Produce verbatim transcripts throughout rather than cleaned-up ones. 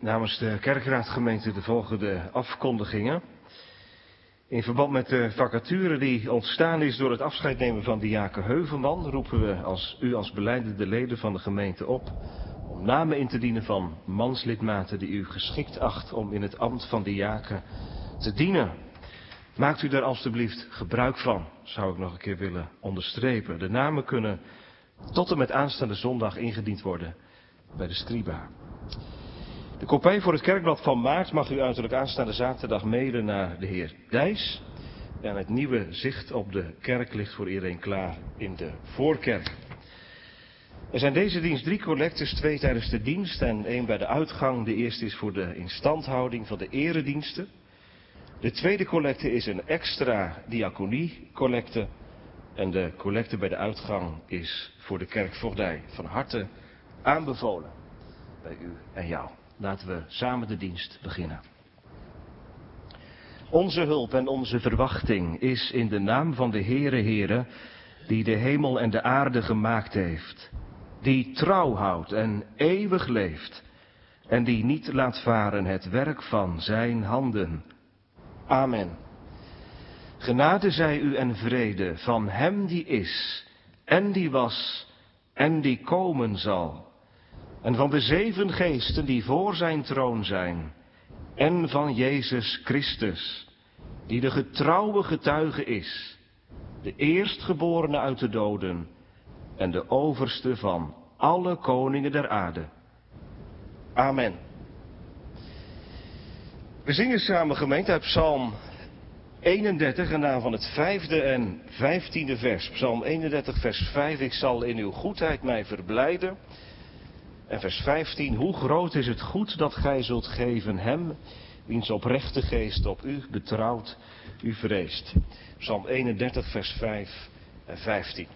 Namens de kerkraadgemeente de volgende afkondigingen. In verband met de vacature die ontstaan is door het afscheid nemen van diaken Heuvelman, roepen we als u als belijdende leden van de gemeente op om namen in te dienen van manslidmaten die u geschikt acht om in het ambt van diaken te dienen. Maakt u daar alstublieft gebruik van, zou ik nog een keer willen onderstrepen. De namen kunnen tot en met aanstaande zondag ingediend worden bij de scriba. De kopij voor het kerkblad van maart mag u uiterlijk aanstaande zaterdag mailen naar de heer Dijs. En het nieuwe zicht op de kerk ligt voor iedereen klaar in de voorkerk. Er zijn deze dienst drie collectes, twee tijdens de dienst en één bij de uitgang. De eerste is voor de instandhouding van de erediensten. De tweede collecte is een extra diaconie-collecte. En de collecte bij de uitgang is voor de kerkvoogdij. Van harte aanbevolen bij u en jou. Laten we samen de dienst beginnen. Onze hulp en onze verwachting is in de naam van de Heere Heere, die de hemel en de aarde gemaakt heeft, die trouw houdt en eeuwig leeft, en die niet laat varen het werk van zijn handen. Amen. Genade zij u en vrede van hem die is, en die was, en die komen zal. En van de zeven geesten die voor zijn troon zijn. En van Jezus Christus, die de getrouwe getuige is. De eerstgeborene uit de doden. En de overste van alle koningen der aarde. Amen. We zingen samen gemeente uit Psalm eenendertig en naam van het vijfde en vijftiende vers. Psalm eenendertig vers vijf. Ik zal in uw goedheid mij verblijden. En vers vijftien, hoe groot is het goed dat gij zult geven hem, wiens oprechte geest op u betrouwt, u vreest. Psalm eenendertig vers vijf en vijftien.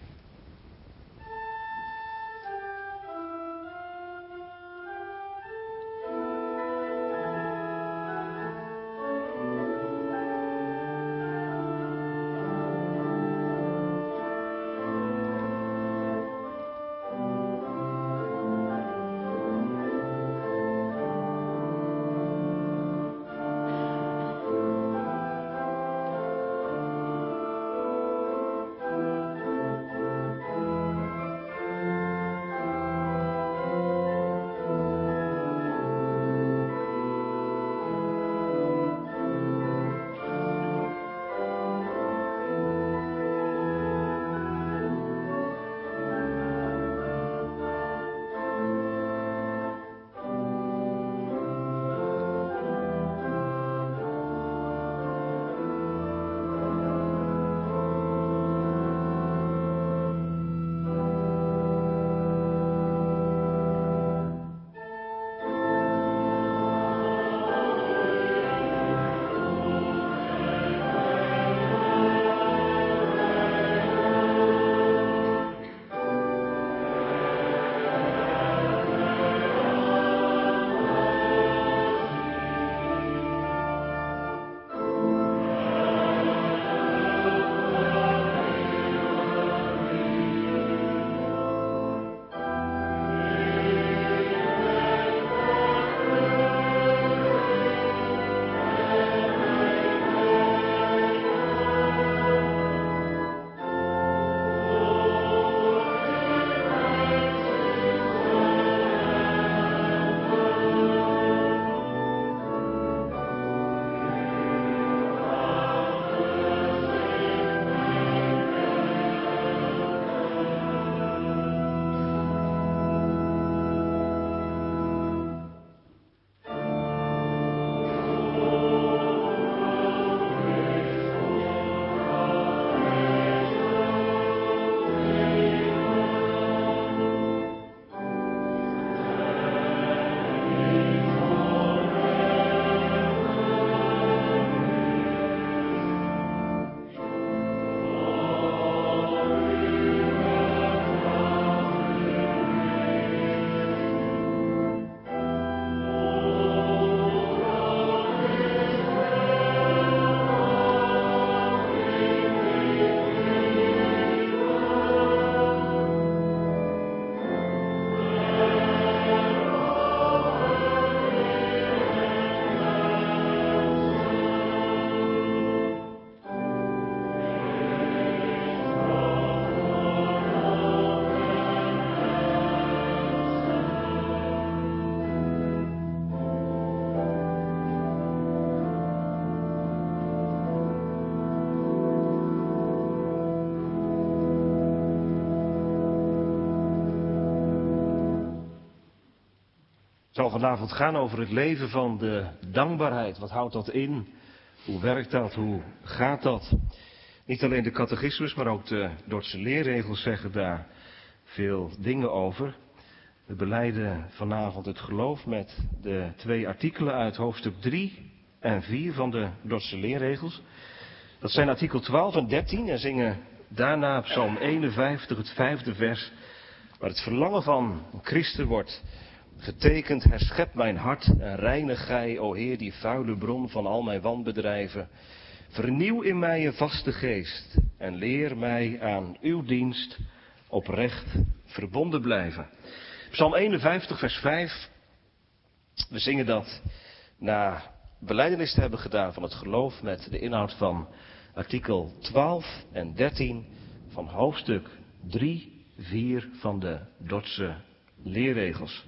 zal vanavond gaan over het leven van de dankbaarheid. Wat houdt dat in? Hoe werkt dat? Hoe gaat dat? Niet alleen de catechismus, maar ook de Dordtse leerregels zeggen daar veel dingen over. We belijden vanavond het geloof met de twee artikelen uit hoofdstuk drie en vier van de Dordtse leerregels. Dat zijn artikel twaalf en dertien en zingen daarna psalm eenenvijftig, het vijfde vers, waar het verlangen van een christen wordt getekend. Herschep mijn hart en reinig gij, o Heer, die vuile bron van al mijn wanbedrijven. Vernieuw in mij een vaste geest en leer mij aan uw dienst oprecht verbonden blijven. Psalm eenenvijftig, vers vijf. We zingen dat na belijdenis te hebben gedaan van het geloof met de inhoud van artikel twaalf en dertien van hoofdstuk drie, vier van de Dordtse leerregels.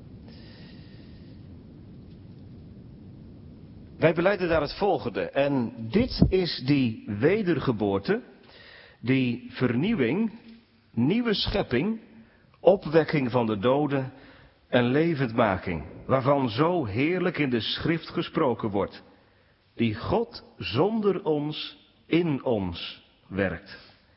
Wij belijden daar het volgende. En dit is die wedergeboorte, die vernieuwing, nieuwe schepping, opwekking van de doden en levendmaking, waarvan zo heerlijk in de schrift gesproken wordt, die God zonder ons in ons werkt.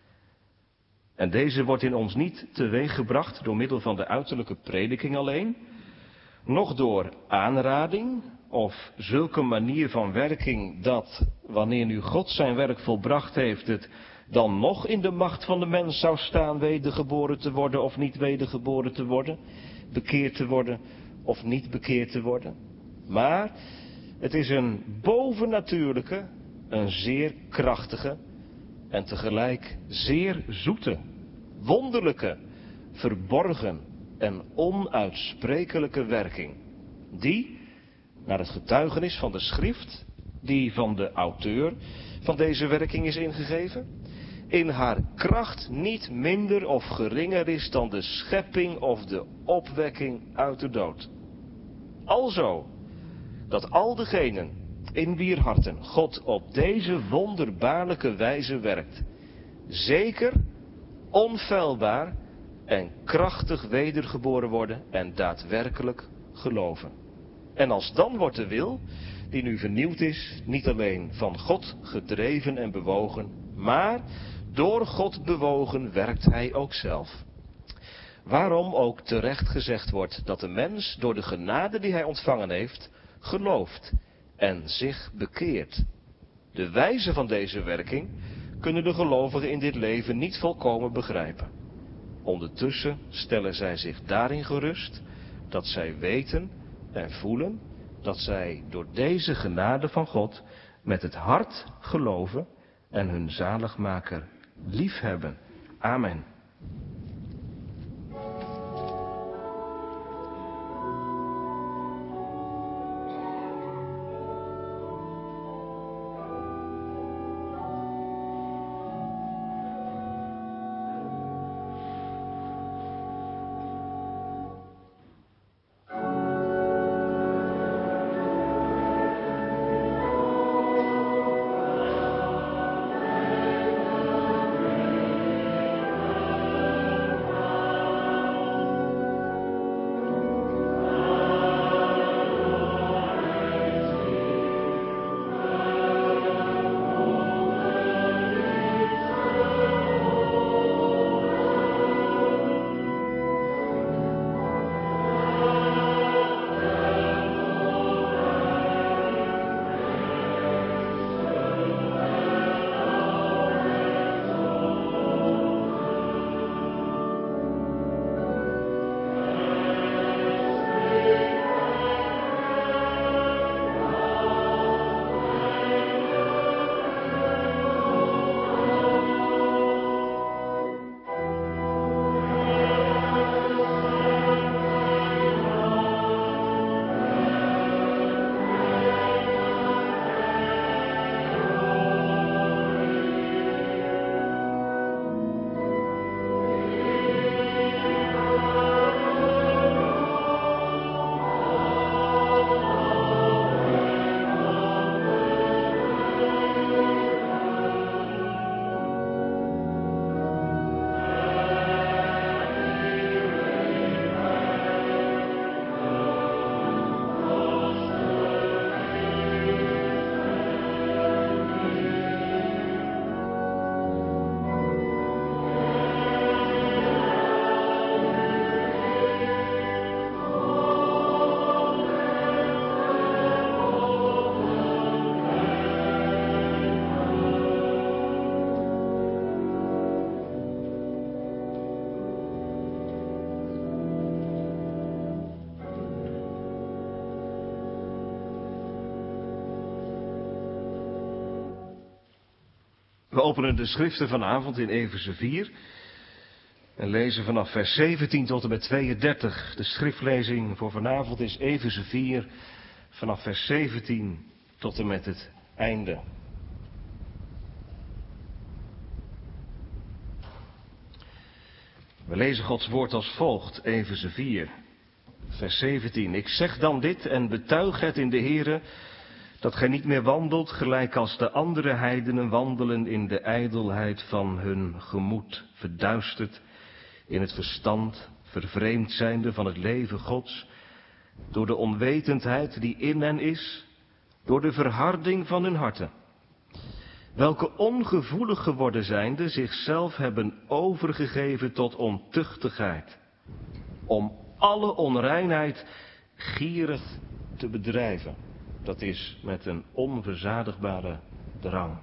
En deze wordt in ons niet teweeggebracht door middel van de uiterlijke prediking alleen, noch door aanrading of zulke manier van werking dat, wanneer nu God zijn werk volbracht heeft, het dan nog in de macht van de mens zou staan wedergeboren te worden of niet wedergeboren te worden, bekeerd te worden of niet bekeerd te worden. Maar het is een bovennatuurlijke, een zeer krachtige en tegelijk zeer zoete, wonderlijke, verborgen en onuitsprekelijke werking, die, naar het getuigenis van de schrift, die van de auteur van deze werking is ingegeven, in haar kracht niet minder of geringer is dan de schepping of de opwekking uit de dood. Alzo, dat al degenen in wier harten God op deze wonderbaarlijke wijze werkt, zeker, onfeilbaar en krachtig wedergeboren worden en daadwerkelijk geloven. En als dan wordt de wil, die nu vernieuwd is, niet alleen van God gedreven en bewogen, maar door God bewogen werkt hij ook zelf. Waarom ook terecht gezegd wordt dat de mens door de genade die hij ontvangen heeft, gelooft en zich bekeert. De wijze van deze werking kunnen de gelovigen in dit leven niet volkomen begrijpen. Ondertussen stellen zij zich daarin gerust dat zij weten en voelen dat zij door deze genade van God met het hart geloven en hun zaligmaker liefhebben. Amen. We openen de schriften vanavond in Efeze vier en lezen vanaf vers zeventien tot en met tweeëndertig. De schriftlezing voor vanavond is Efeze vier vanaf vers zeventien tot en met het einde. We lezen Gods woord als volgt, Efeze vier, vers zeventien. Ik zeg dan dit en betuig het in de Here, dat gij niet meer wandelt gelijk als de andere heidenen wandelen in de ijdelheid van hun gemoed, verduisterd in het verstand, vervreemd zijnde van het leven Gods, door de onwetendheid die in hen is, door de verharding van hun harten, welke ongevoelig geworden zijnde zichzelf hebben overgegeven tot ontuchtigheid, om alle onreinheid gierig te bedrijven. Dat is met een onverzadigbare drang.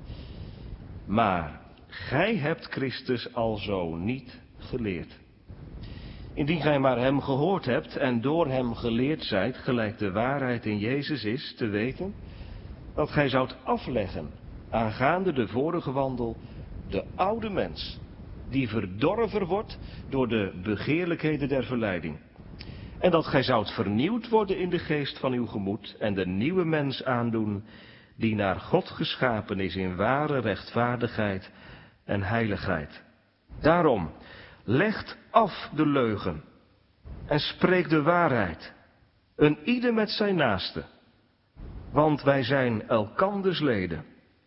Maar gij hebt Christus alzo niet geleerd. Indien gij maar hem gehoord hebt en door hem geleerd zijt, gelijk de waarheid in Jezus is, te weten, dat gij zoudt afleggen, aangaande de vorige wandel, de oude mens, die verdorven wordt door de begeerlijkheden der verleiding. En dat gij zoudt vernieuwd worden in de geest van uw gemoed en de nieuwe mens aandoen, die naar God geschapen is in ware rechtvaardigheid en heiligheid. Daarom, legt af de leugen en spreek de waarheid, een ieder met zijn naaste, want wij zijn elkanders leden.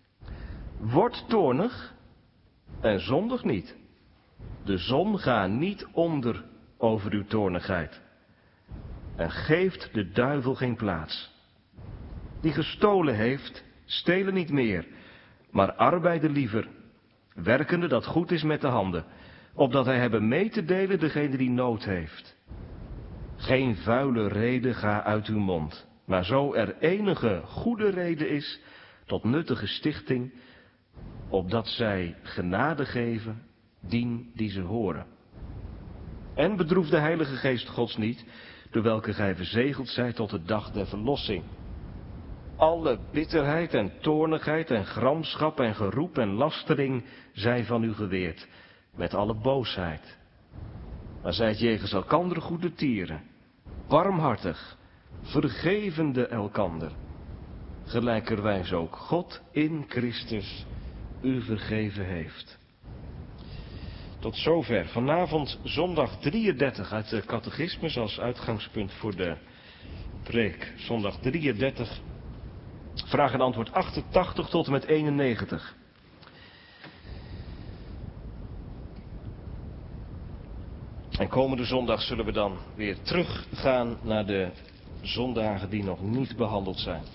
Word toornig en zondig niet. De zon gaat niet onder over uw toornigheid. En geeft de duivel geen plaats. Die gestolen heeft, stelen niet meer, maar arbeiden liever, werkende dat goed is met de handen, opdat hij hebben mee te delen degene die nood heeft. Geen vuile reden ga uit uw mond, maar zo er enige goede reden is tot nuttige stichting, opdat zij genade geven, dien die ze horen. En bedroef de Heilige Geest Gods niet, door welke gij verzegeld zijt tot de dag der verlossing. Alle bitterheid en toornigheid en gramschap en geroep en lastering zij van u geweerd, met alle boosheid. Maar zijt jegens elkander goede tieren, warmhartig, vergevende elkander, gelijkerwijs ook God in Christus u vergeven heeft. Tot zover. Vanavond zondag drieëndertig uit de catechismus als uitgangspunt voor de preek. Zondag drieëndertig, vraag en antwoord achtentachtig tot en met eenennegentig. En komende zondag zullen we dan weer teruggaan naar de zondagen die nog niet behandeld zijn.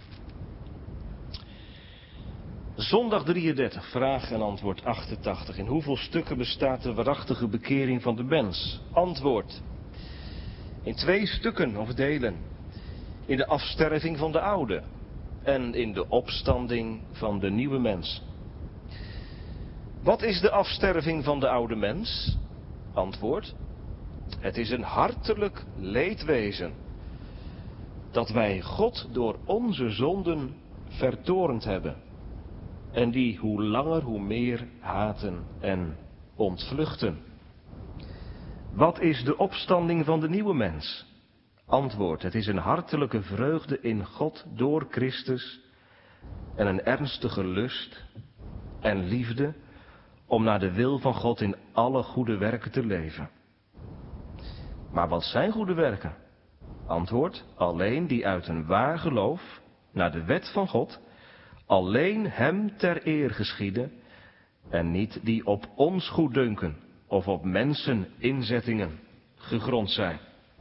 Zondag drieëndertig, vraag en antwoord achtentachtig. In hoeveel stukken bestaat de waarachtige bekering van de mens? Antwoord. In twee stukken of delen. In de afsterving van de oude en in de opstanding van de nieuwe mens. Wat is de afsterving van de oude mens? Antwoord. Het is een hartelijk leedwezen dat wij God door onze zonden vertorend hebben. En die hoe langer hoe meer haten en ontvluchten. Wat is de opstanding van de nieuwe mens? Antwoord, het is een hartelijke vreugde in God door Christus en een ernstige lust en liefde om naar de wil van God in alle goede werken te leven. Maar wat zijn goede werken? Antwoord, alleen die uit een waar geloof naar de wet van God alleen hem ter eer geschieden en niet die op ons goeddunken of op mensen inzettingen gegrond zijn.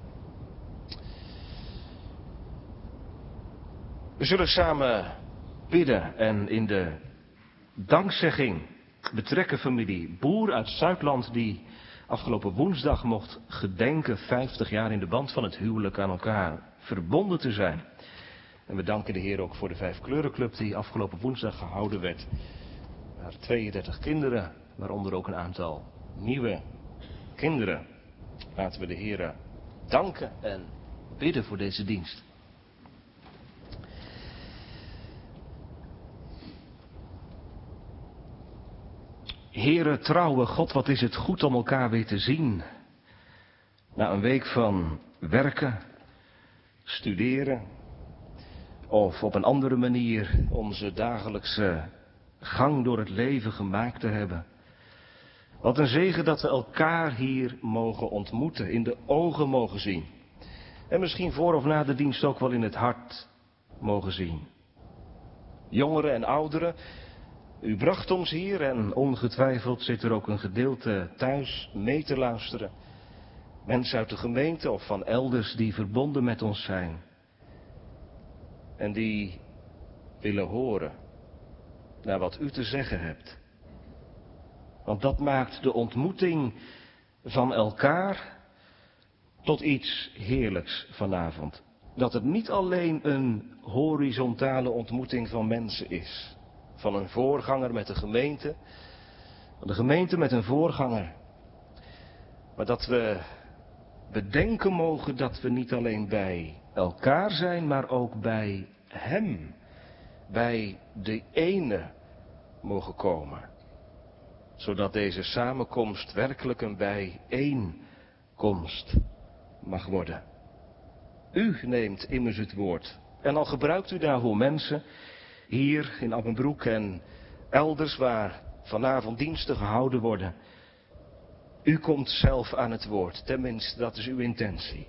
We zullen samen bidden en in de dankzegging betrekken familie Boer uit Zuidland die afgelopen woensdag mocht gedenken vijftig jaar in de band van het huwelijk aan elkaar verbonden te zijn. En we danken de Heer ook voor de Vijfkleurenclub die afgelopen woensdag gehouden werd. Waar tweeëndertig kinderen, waaronder ook een aantal nieuwe kinderen. Laten we de Heer danken en bidden voor deze dienst. Heere, trouwe God, wat is het goed om elkaar weer te zien. Na een week van werken, studeren of op een andere manier onze dagelijkse gang door het leven gemaakt te hebben. Wat een zegen dat we elkaar hier mogen ontmoeten, in de ogen mogen zien. En misschien voor of na de dienst ook wel in het hart mogen zien. Jongeren en ouderen, u bracht ons hier en ongetwijfeld zit er ook een gedeelte thuis mee te luisteren. Mensen uit de gemeente of van elders die verbonden met ons zijn. En die willen horen naar wat u te zeggen hebt. Want dat maakt de ontmoeting van elkaar tot iets heerlijks vanavond. Dat het niet alleen een horizontale ontmoeting van mensen is. Van een voorganger met de gemeente. Van de gemeente met een voorganger. Maar dat we bedenken mogen dat we niet alleen bij elkaar zijn, maar ook bij Hem. Bij de ene mogen komen. Zodat deze samenkomst werkelijk een bijeenkomst mag worden. U neemt immers het woord. En al gebruikt u daarvoor mensen, hier in Appenbroek en elders waar vanavond diensten gehouden worden. U komt zelf aan het woord, tenminste dat is uw intentie.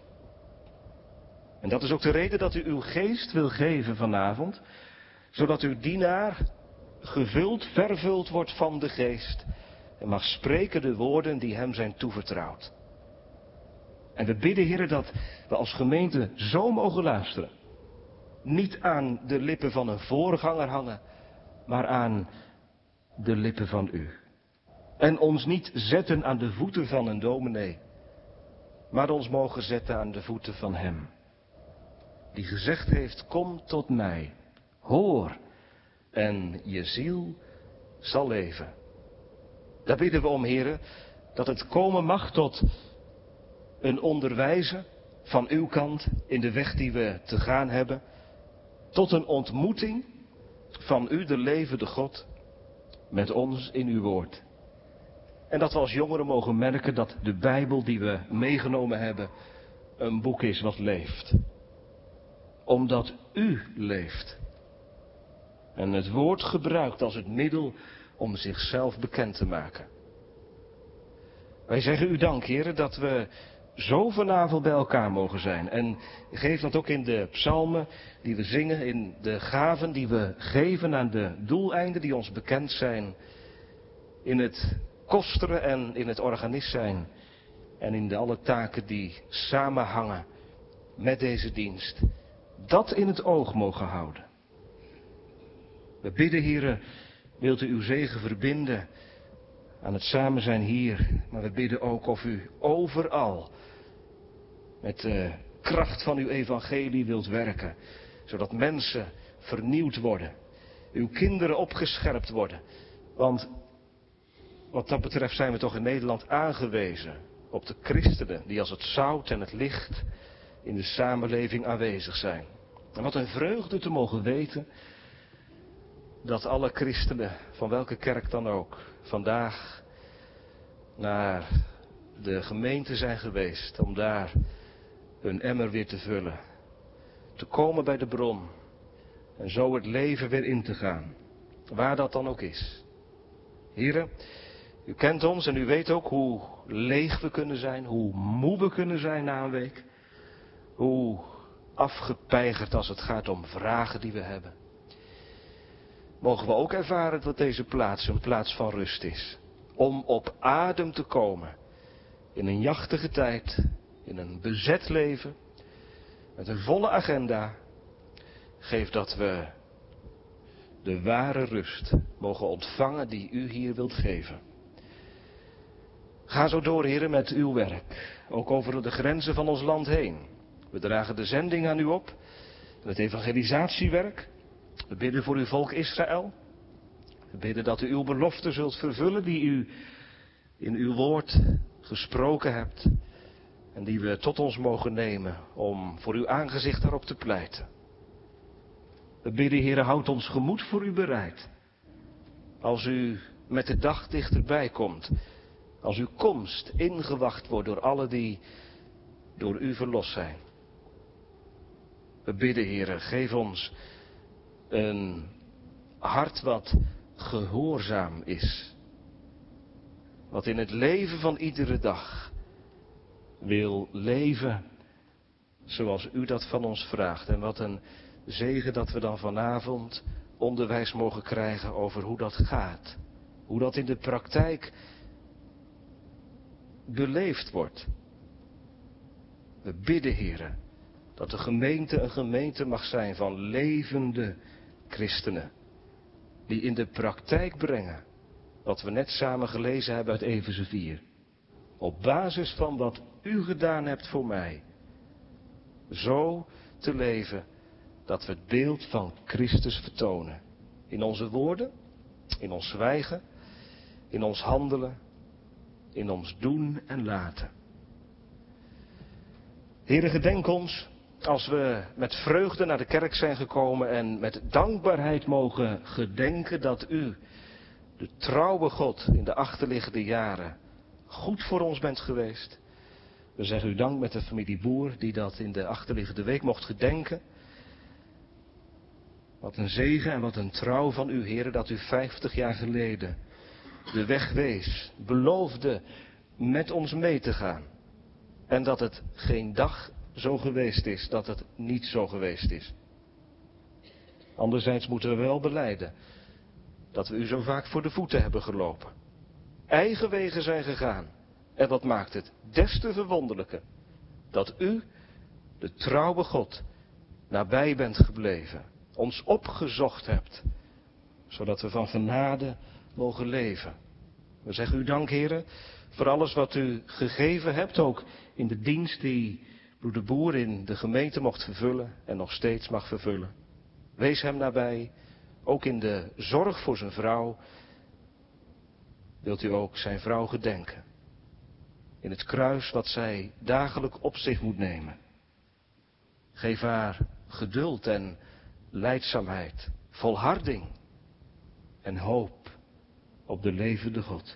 En dat is ook de reden dat u uw geest wil geven vanavond, zodat uw dienaar gevuld, vervuld wordt van de geest en mag spreken de woorden die hem zijn toevertrouwd. En we bidden, Heer, dat we als gemeente zo mogen luisteren. Niet aan de lippen van een voorganger hangen, maar aan de lippen van u. En ons niet zetten aan de voeten van een dominee, maar ons mogen zetten aan de voeten van hem. Die gezegd heeft, kom tot mij, hoor, en je ziel zal leven. Daar bidden we om, Heere, dat het komen mag tot een onderwijzen van uw kant in de weg die we te gaan hebben. Tot een ontmoeting van u, de levende God, met ons in uw woord. En dat we als jongeren mogen merken dat de Bijbel die we meegenomen hebben een boek is wat leeft. Omdat u leeft. En het woord gebruikt als het middel om zichzelf bekend te maken. Wij zeggen u dank, Heer, dat we zo vanavond bij elkaar mogen zijn. En geef dat ook in de psalmen die we zingen, in de gaven die we geven aan de doeleinden die ons bekend zijn. In het kosteren en in het organist zijn. En in de alle taken die samenhangen met deze dienst. Dat in het oog mogen houden. We bidden, Heere, wilt u uw zegen verbinden aan het samen zijn hier. Maar we bidden ook of u overal met de kracht van uw evangelie wilt werken. Zodat mensen vernieuwd worden. Uw kinderen opgescherpt worden. Want wat dat betreft zijn we toch in Nederland aangewezen op de christenen die als het zout en het licht in de samenleving aanwezig zijn. En wat een vreugde te mogen weten dat alle christenen, van welke kerk dan ook, vandaag naar de gemeente zijn geweest om daar hun emmer weer te vullen. Te komen bij de bron en zo het leven weer in te gaan, waar dat dan ook is. Heren, u kent ons en u weet ook hoe leeg we kunnen zijn, hoe moe we kunnen zijn na een week. Hoe afgepeigerd als het gaat om vragen die we hebben. Mogen we ook ervaren dat deze plaats een plaats van rust is. Om op adem te komen. In een jachtige tijd. In een bezet leven. Met een volle agenda. Geef dat we de ware rust mogen ontvangen die u hier wilt geven. Ga zo door, Heer, met uw werk. Ook over de grenzen van ons land heen. We dragen de zending aan u op. Het evangelisatiewerk. We bidden voor uw volk Israël. We bidden dat u uw belofte zult vervullen die u in uw woord gesproken hebt. En die we tot ons mogen nemen om voor uw aangezicht daarop te pleiten. We bidden, Heere, houd ons gemoed voor u bereid. Als u met de dag dichterbij komt. Als uw komst ingewacht wordt door allen die door u verlost zijn. We bidden, Heere, geef ons een hart wat gehoorzaam is. Wat in het leven van iedere dag wil leven zoals u dat van ons vraagt. En wat een zegen dat we dan vanavond onderwijs mogen krijgen over hoe dat gaat. Hoe dat in de praktijk beleefd wordt. We bidden, Heere, dat de gemeente een gemeente mag zijn van levende christenen. Die in de praktijk brengen wat we net samen gelezen hebben uit Efeze vier. Op basis van wat u gedaan hebt voor mij. Zo te leven dat we het beeld van Christus vertonen. In onze woorden, in ons zwijgen, in ons handelen, in ons doen en laten. Heere, gedenk ons als we met vreugde naar de kerk zijn gekomen en met dankbaarheid mogen gedenken dat u, de trouwe God in de achterliggende jaren, goed voor ons bent geweest. We zeggen u dank met de familie Boer die dat in de achterliggende week mocht gedenken. Wat een zegen en wat een trouw van u, Heere, dat u vijftig jaar geleden de weg wees, beloofde met ons mee te gaan. En dat het geen dag zo geweest is, dat het niet zo geweest is. Anderzijds moeten we wel belijden dat we u zo vaak voor de voeten hebben gelopen. Eigen wegen zijn gegaan. En dat maakt het des te verwonderlijker dat u, de trouwe God, nabij bent gebleven. Ons opgezocht hebt, zodat we van genade mogen leven. We zeggen u dank, Heere, voor alles wat u gegeven hebt, ook in de dienst die broeder Boer in de gemeente mocht vervullen en nog steeds mag vervullen. Wees hem nabij, ook in de zorg voor zijn vrouw. Wilt u ook zijn vrouw gedenken. In het kruis wat zij dagelijks op zich moet nemen. Geef haar geduld en lijdzaamheid, volharding en hoop op de levende God.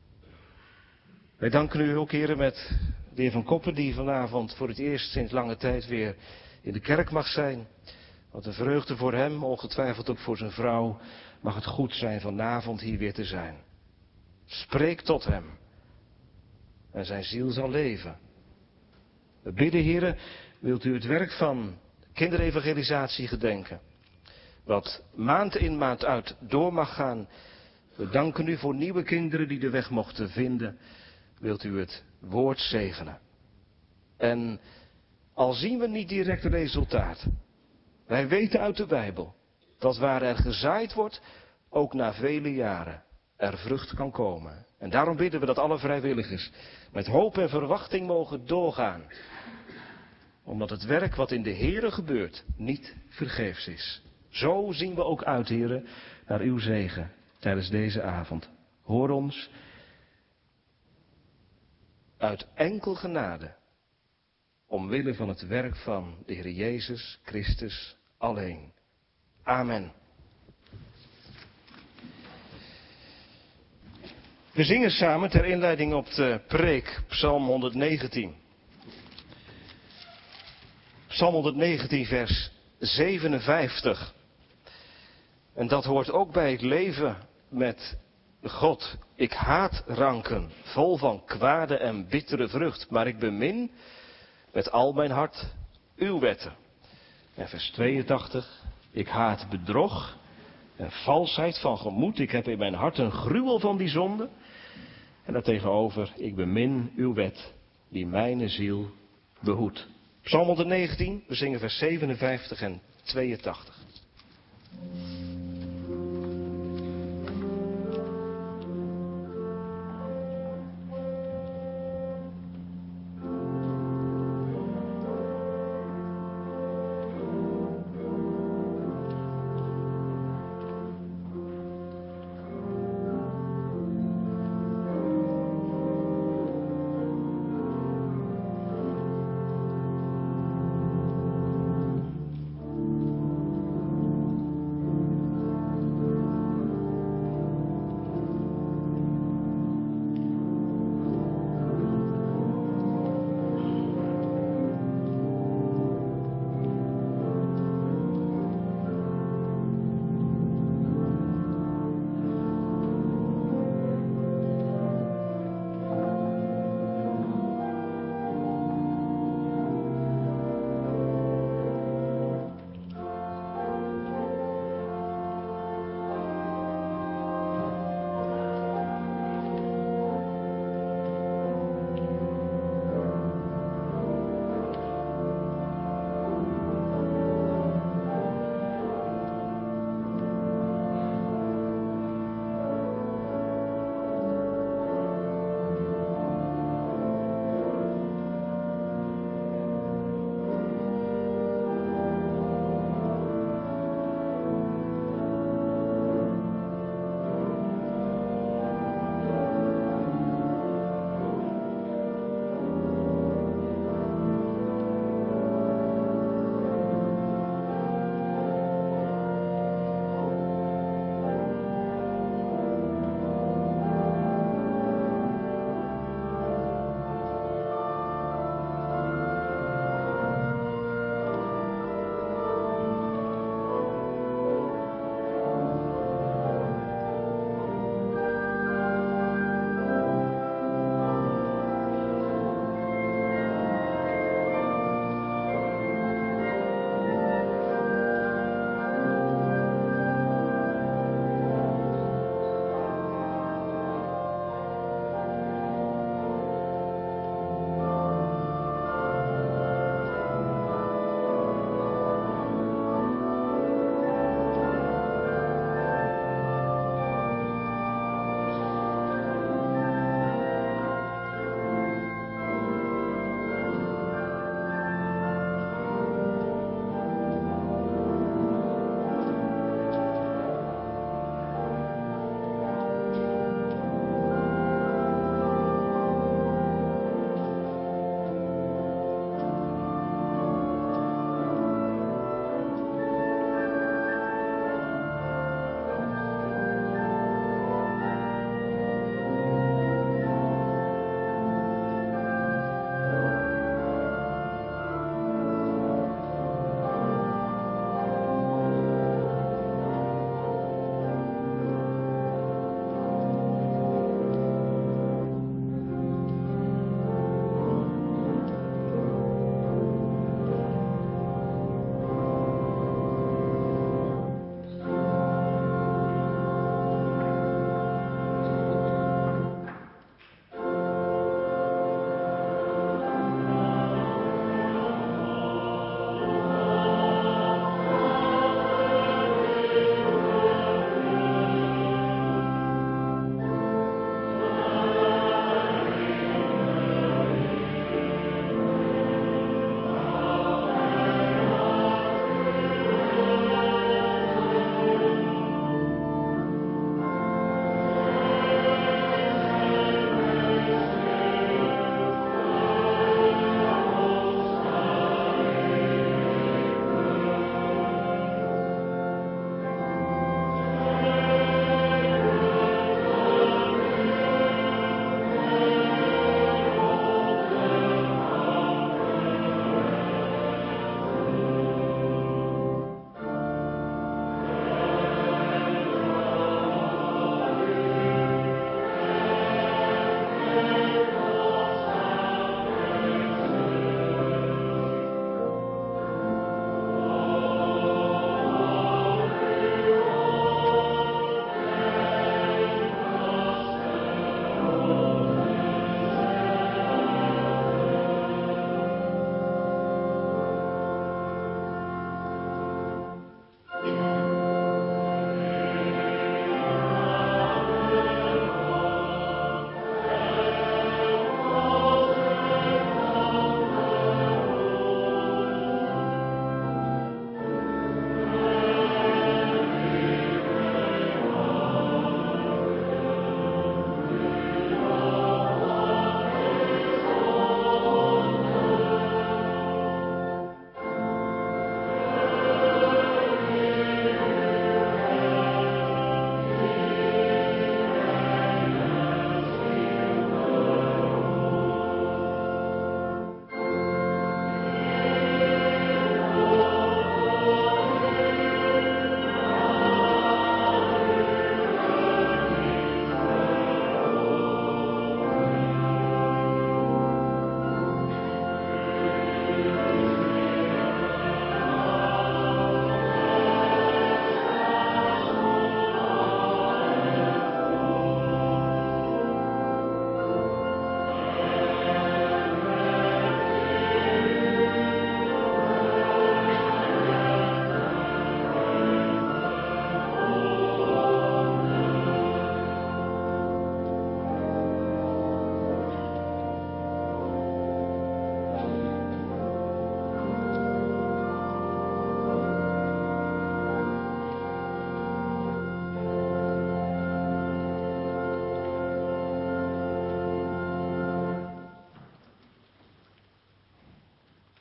Wij danken u ook, Heere, met de heer Van Koppen, die vanavond voor het eerst sinds lange tijd weer in de kerk mag zijn. Wat een vreugde voor hem, ongetwijfeld ook voor zijn vrouw, mag het goed zijn vanavond hier weer te zijn. Spreek tot hem en zijn ziel zal leven. We bidden, Heere, wilt u het werk van kinderevangelisatie gedenken. Wat maand in maand uit door mag gaan. We danken u voor nieuwe kinderen die de weg mochten vinden. Wilt u het woord zegenen. En al zien we niet direct resultaat. Wij weten uit de Bijbel dat waar er gezaaid wordt, ook na vele jaren er vrucht kan komen. En daarom bidden we dat alle vrijwilligers met hoop en verwachting mogen doorgaan. Omdat het werk wat in de Here gebeurt niet vergeefs is. Zo zien we ook uit, Heere, naar uw zegen tijdens deze avond. Hoor ons uit enkel genade, omwille van het werk van de Heer Jezus Christus alleen. Amen. We zingen samen ter inleiding op de preek, Psalm honderdnegentien. Psalm honderdnegentien, vers zevenenvijftig. En dat hoort ook bij het leven met God. Ik haat ranken, vol van kwade en bittere vrucht, maar ik bemin met al mijn hart uw wetten. En vers tweeëntachtig. Ik haat bedrog en valsheid van gemoed. Ik heb in mijn hart een gruwel van die zonde. En daartegenover, ik bemin uw wet, die mijn ziel behoedt. Psalm honderdnegentien, we zingen vers zevenenvijftig en tweeëntachtig.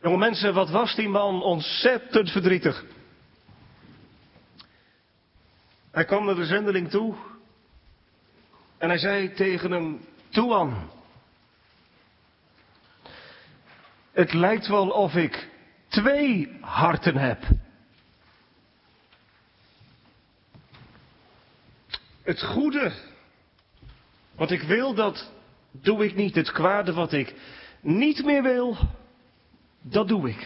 Jonge mensen, wat was die man ontzettend verdrietig. Hij kwam naar de zendeling toe en hij zei tegen hem, Toean, het lijkt wel of ik twee harten heb. Het goede wat ik wil, dat doe ik niet. Het kwade wat ik niet meer wil, dat doe ik.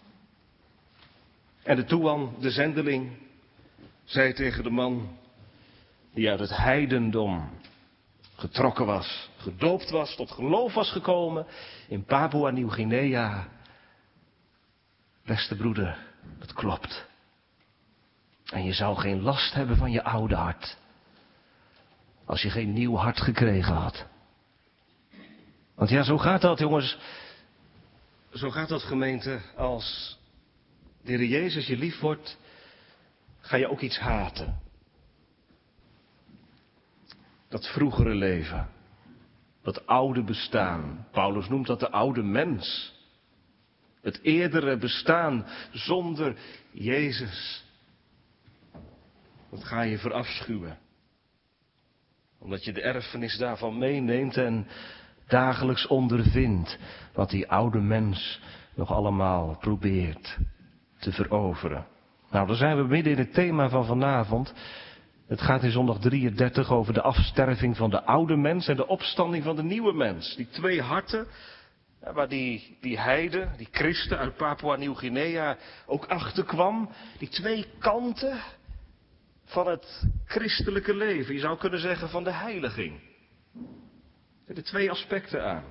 En de Toean, de zendeling, zei tegen de man die uit het heidendom getrokken was, gedoopt was, tot geloof was gekomen in Papua Nieuw-Guinea. Beste broeder, dat klopt. En je zou geen last hebben van je oude hart, als je geen nieuw hart gekregen had. Want ja, zo gaat dat, jongens. Zo gaat dat, gemeente. Als de Heer Jezus je lief wordt, ga je ook iets haten. Dat vroegere leven. Dat oude bestaan. Paulus noemt dat de oude mens. Het eerdere bestaan zonder Jezus. Dat ga je verafschuwen. Omdat je de erfenis daarvan meeneemt en dagelijks ondervindt wat die oude mens nog allemaal probeert te veroveren. Nou, dan zijn we midden in het thema van vanavond. Het gaat in zondag drieëndertig over de afsterving van de oude mens en de opstanding van de nieuwe mens. Die twee harten, waar die, die heide, die christen uit Papua Nieuw-Guinea ook achter kwam. Die twee kanten van het christelijke leven. Je zou kunnen zeggen van de heiliging. De twee aspecten aan.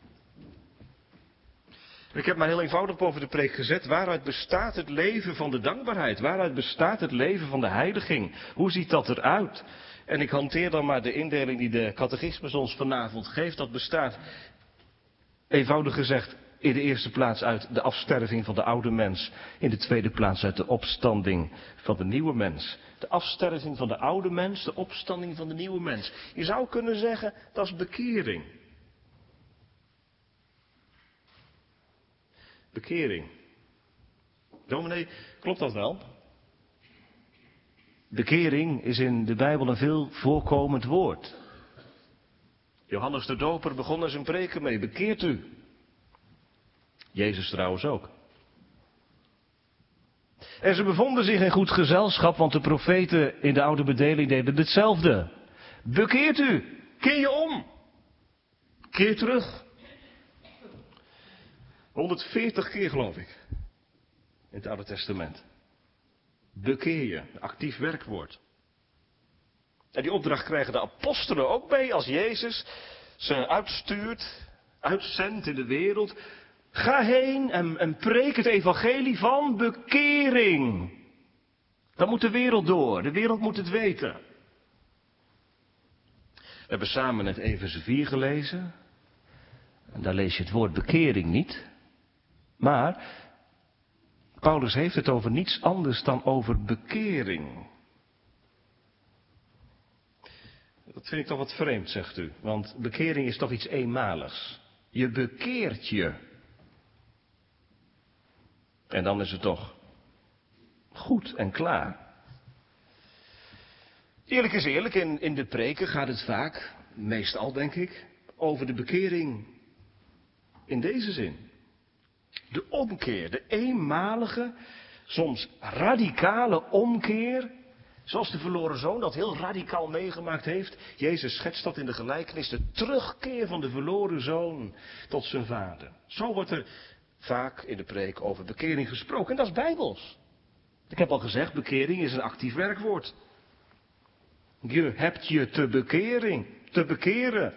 Ik heb maar heel eenvoudig boven de preek gezet. Waaruit bestaat het leven van de dankbaarheid? Waaruit bestaat het leven van de heiliging? Hoe ziet dat eruit? En ik hanteer dan maar de indeling die de catechismus ons vanavond geeft. Dat bestaat, eenvoudig gezegd, in de eerste plaats uit de afsterving van de oude mens. In de tweede plaats uit de opstanding van de nieuwe mens. De afsterving van de oude mens, de opstanding van de nieuwe mens. Je zou kunnen zeggen, dat is bekering. Bekering. Dominee, klopt dat wel? Bekering is in de Bijbel een veel voorkomend woord. Johannes de Doper begon er zijn preken mee. Bekeert u. Jezus trouwens ook. En ze bevonden zich in goed gezelschap, want de profeten in de oude bedeling deden hetzelfde. Bekeert u. Keer je om. Keer terug. honderdveertig keer geloof ik. In het Oude Testament. Bekeer je. Een actief werkwoord. En die opdracht krijgen de apostelen ook mee als Jezus ze uitstuurt, uitzendt in de wereld. Ga heen en, en preek het evangelie van bekering. Dat moet de wereld door. De wereld moet het weten. We hebben samen net Efeze vier gelezen. En daar lees je het woord bekering niet. Maar Paulus heeft het over niets anders dan over bekering. Dat vind ik toch wat vreemd, zegt u. Want bekering is toch iets eenmaligs. Je bekeert je. En dan is het toch goed en klaar. Eerlijk is eerlijk, in, in de preken gaat het vaak, meestal denk ik, over de bekering in deze zin. De omkeer, de eenmalige, soms radicale omkeer, zoals de verloren zoon dat heel radicaal meegemaakt heeft. Jezus schetst dat in de gelijkenis, de terugkeer van de verloren zoon tot zijn vader. Zo wordt er vaak in de preek over bekering gesproken. En dat is bijbels. Ik heb al gezegd, bekering is een actief werkwoord. Je hebt je te bekering, te bekeren.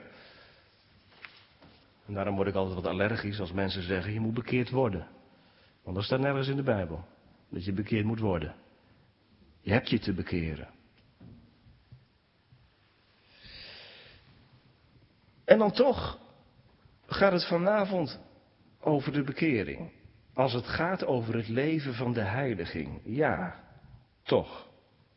En daarom word ik altijd wat allergisch als mensen zeggen, je moet bekeerd worden. Want dat staat nergens in de Bijbel. Dat je bekeerd moet worden. Je hebt je te bekeren. En dan toch gaat het vanavond over de bekering. Als het gaat over het leven van de heiliging. Ja, toch.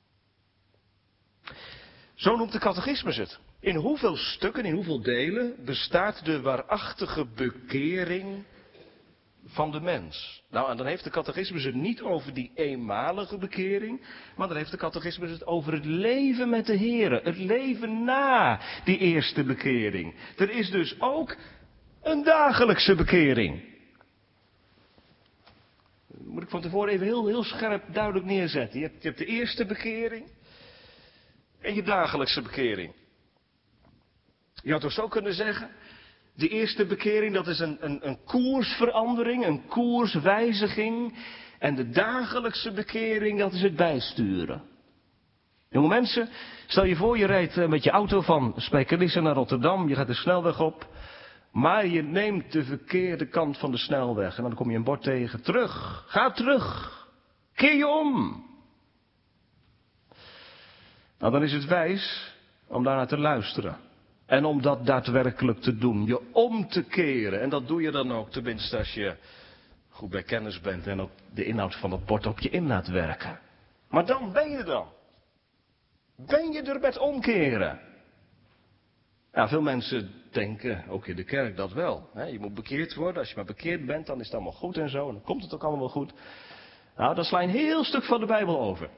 Zo noemt de catechismus het. In hoeveel stukken, in hoeveel delen bestaat de waarachtige bekering van de mens. Nou, en dan heeft de catechismus het niet over die eenmalige bekering, maar dan heeft de catechismus het over het leven met de Here. Het leven na die eerste bekering. Er is dus ook een dagelijkse bekering. Dat moet ik van tevoren even heel, heel scherp duidelijk neerzetten. Je hebt, je hebt de eerste bekering en je dagelijkse bekering. Je had toch zo kunnen zeggen, de eerste bekering dat is een, een, een koersverandering, een koerswijziging. En de dagelijkse bekering dat is het bijsturen. Jonge mensen, stel je voor je rijdt met je auto van Spijkenisse naar Rotterdam. Je gaat de snelweg op. Maar je neemt de verkeerde kant van de snelweg. En dan kom je een bord tegen. Terug, ga terug. Keer je om. Nou, dan is het wijs om daarnaar te luisteren. En om dat daadwerkelijk te doen. Je om te keren. En dat doe je dan ook. Tenminste als je goed bij kennis bent. En ook de inhoud van het bord op je in laat werken. Maar dan ben je dan. Ben je er met omkeren? Nou, veel mensen denken, ook in de kerk, dat wel. Hè? Je moet bekeerd worden. Als je maar bekeerd bent, dan is het allemaal goed en zo. En dan komt het ook allemaal wel goed. Nou, dan sla je een heel stuk van de Bijbel over.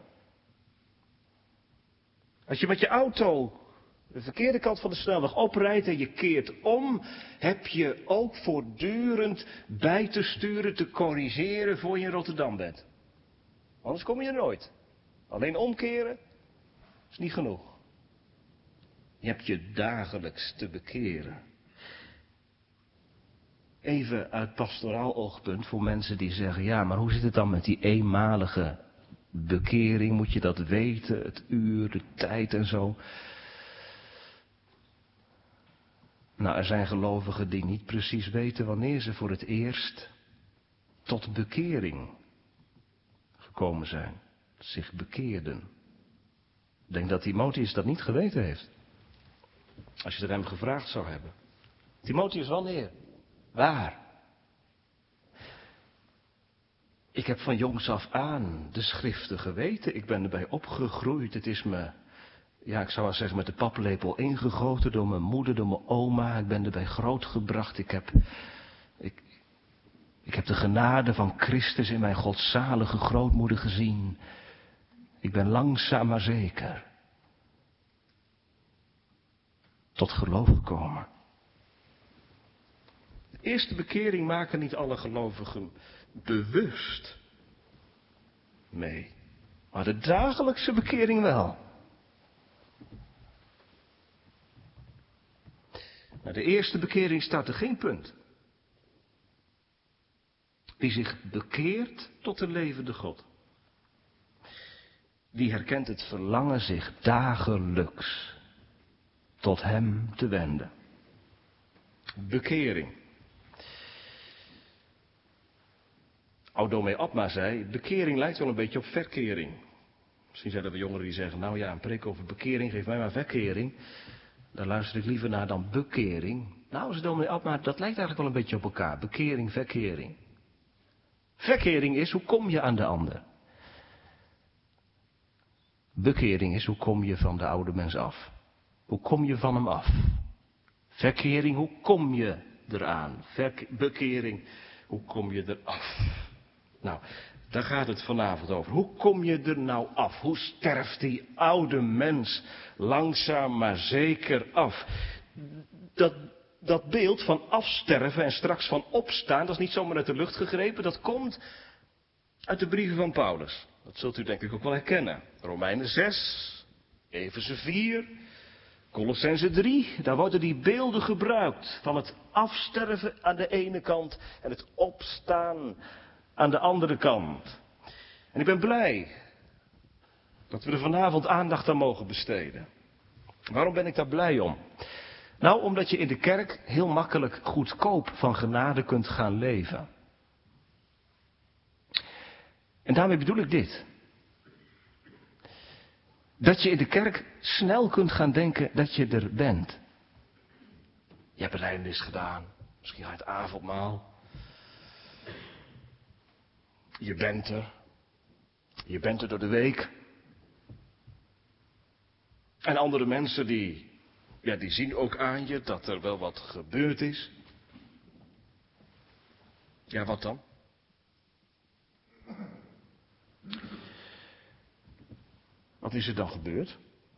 Als je met je auto de verkeerde kant van de snelweg oprijdt en je keert om, heb je ook voortdurend bij te sturen, te corrigeren voor je in Rotterdam bent. Anders kom je er nooit. Alleen omkeren is niet genoeg. Je hebt je dagelijks te bekeren. Even uit pastoraal oogpunt voor mensen die zeggen, ja, maar hoe zit het dan met die eenmalige bekering? Moet je dat weten, het uur, de tijd en zo? Nou, er zijn gelovigen die niet precies weten wanneer ze voor het eerst tot bekering gekomen zijn. Zich bekeerden. Ik denk dat Timotheus dat niet geweten heeft. Als je er hem gevraagd zou hebben. Timotheus, wanneer? Waar? Ik heb van jongs af aan de schriften geweten. Ik ben erbij opgegroeid. Het is me, ja, ik zou wel zeggen, met de paplepel ingegoten door mijn moeder, door mijn oma. Ik ben erbij grootgebracht. Ik heb, ik, ik heb de genade van Christus in mijn godzalige grootmoeder gezien. Ik ben langzaam maar zeker tot geloof gekomen. De eerste bekering maken niet alle gelovigen bewust mee. Maar de dagelijkse bekering wel. Nou, de eerste bekering staat er geen punt. Wie zich bekeert tot de levende God. Die herkent het verlangen zich dagelijks tot hem te wenden. Bekering. Oud-dominee Abma zei, bekering lijkt wel een beetje op verkering. Misschien zijn er wel jongeren die zeggen, nou ja, een preek over bekering, geef mij maar verkering. Daar luister ik liever naar dan bekering. Nou, zei dominee Abma, dat lijkt eigenlijk wel een beetje op elkaar. Bekering, verkering. Verkering is, hoe kom je aan de ander? Bekering is, hoe kom je van de oude mens af? Hoe kom je van hem af? Verkering, hoe kom je eraan? Verke- bekering, hoe kom je eraf? Nou, daar gaat het vanavond over. Hoe kom je er nou af? Hoe sterft die oude mens langzaam maar zeker af? Dat, dat beeld van afsterven en straks van opstaan, dat is niet zomaar uit de lucht gegrepen. Dat komt uit de brieven van Paulus. Dat zult u denk ik ook wel herkennen. Romeinen zes, Efeze vier, Colossense drie. Daar worden die beelden gebruikt van het afsterven aan de ene kant en het opstaan aan de andere kant. En ik ben blij dat we er vanavond aandacht aan mogen besteden. Waarom ben ik daar blij om? Nou, omdat je in de kerk heel makkelijk goedkoop van genade kunt gaan leven. En daarmee bedoel ik dit. Dat je in de kerk snel kunt gaan denken dat je er bent. Je hebt belijdenis gedaan. Misschien ga je het avondmaal. Je bent er. Je bent er door de week. En andere mensen die, ja, die zien ook aan je dat er wel wat gebeurd is. Ja, wat dan? Wat is er dan gebeurd?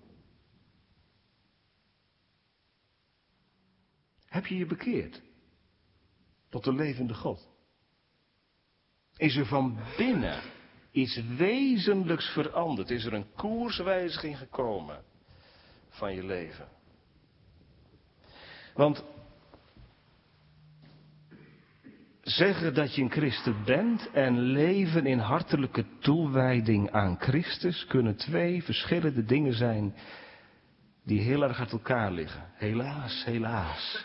Heb je je bekeerd tot de levende God? Is er van binnen iets wezenlijks veranderd? Is er een koerswijziging gekomen van je leven? Want zeggen dat je een christen bent en leven in hartelijke toewijding aan Christus kunnen twee verschillende dingen zijn die heel erg uit elkaar liggen. Helaas, helaas.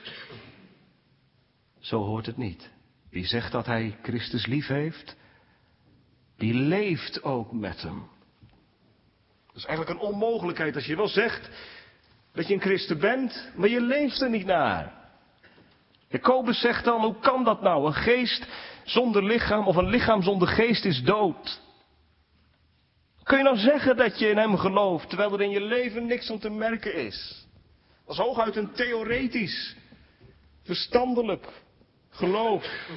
Zo hoort het niet. Wie zegt dat hij Christus lief heeft, die leeft ook met hem. Dat is eigenlijk een onmogelijkheid als je wel zegt dat je een christen bent, maar je leeft er niet naar. Jacobus zegt dan, hoe kan dat nou? Een geest zonder lichaam of een lichaam zonder geest is dood. Kun je nou zeggen dat je in hem gelooft, terwijl er in je leven niks om te merken is? Dat is hooguit een theoretisch, verstandelijk geloof.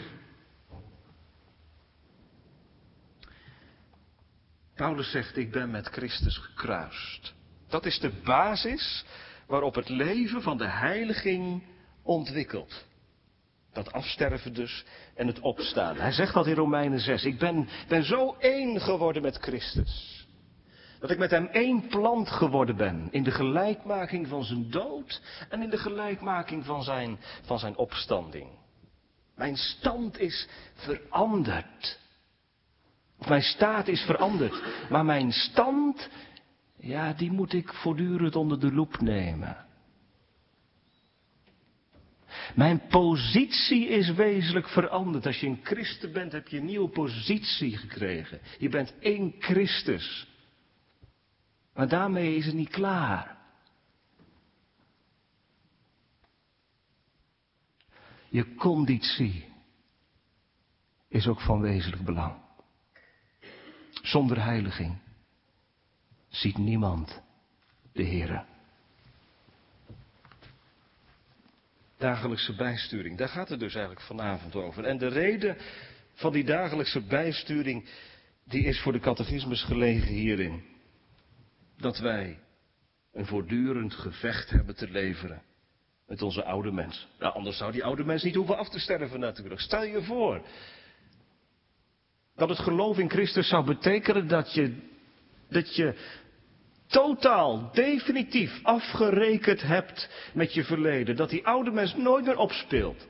Paulus zegt, ik ben met Christus gekruist. Dat is de basis waarop het leven van de heiliging ontwikkelt. Dat afsterven dus en het opstaan. Hij zegt dat in Romeinen zes. Ik ben, ben zo één geworden met Christus. Dat ik met hem één plant geworden ben. In de gelijkmaking van zijn dood en in de gelijkmaking van zijn, van zijn opstanding. Mijn stand is veranderd. Of mijn staat is veranderd. Maar mijn stand, ja, die moet ik voortdurend onder de loep nemen. Mijn positie is wezenlijk veranderd. Als je een christen bent, heb je een nieuwe positie gekregen. Je bent één Christus. Maar daarmee is het niet klaar. Je conditie is ook van wezenlijk belang. Zonder heiliging ziet niemand de Heere. Dagelijkse bijsturing, daar gaat het dus eigenlijk vanavond over. En de reden van die dagelijkse bijsturing, die is voor de catechismus gelegen hierin. Dat wij een voortdurend gevecht hebben te leveren met onze oude mens. Nou, anders zou die oude mens niet hoeven af te sterven natuurlijk. Stel je voor dat het geloof in Christus zou betekenen dat je, dat je totaal, definitief afgerekend hebt met je verleden. Dat die oude mens nooit meer opspeelt.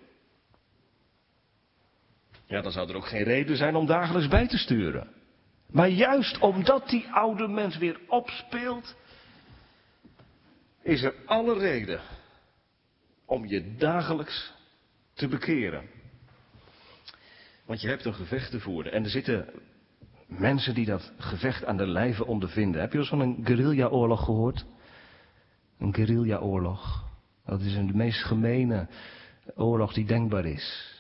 Ja, dan zou er ook geen reden zijn om dagelijks bij te sturen. Maar juist omdat die oude mens weer opspeelt, is er alle reden om je dagelijks te bekeren. Want je hebt een gevecht te voeren. En er zitten mensen die dat gevecht aan de lijve ondervinden. Heb je al eens van een guerrilla-oorlog gehoord? Een guerrilla-oorlog. Dat is een de meest gemene oorlog die denkbaar is.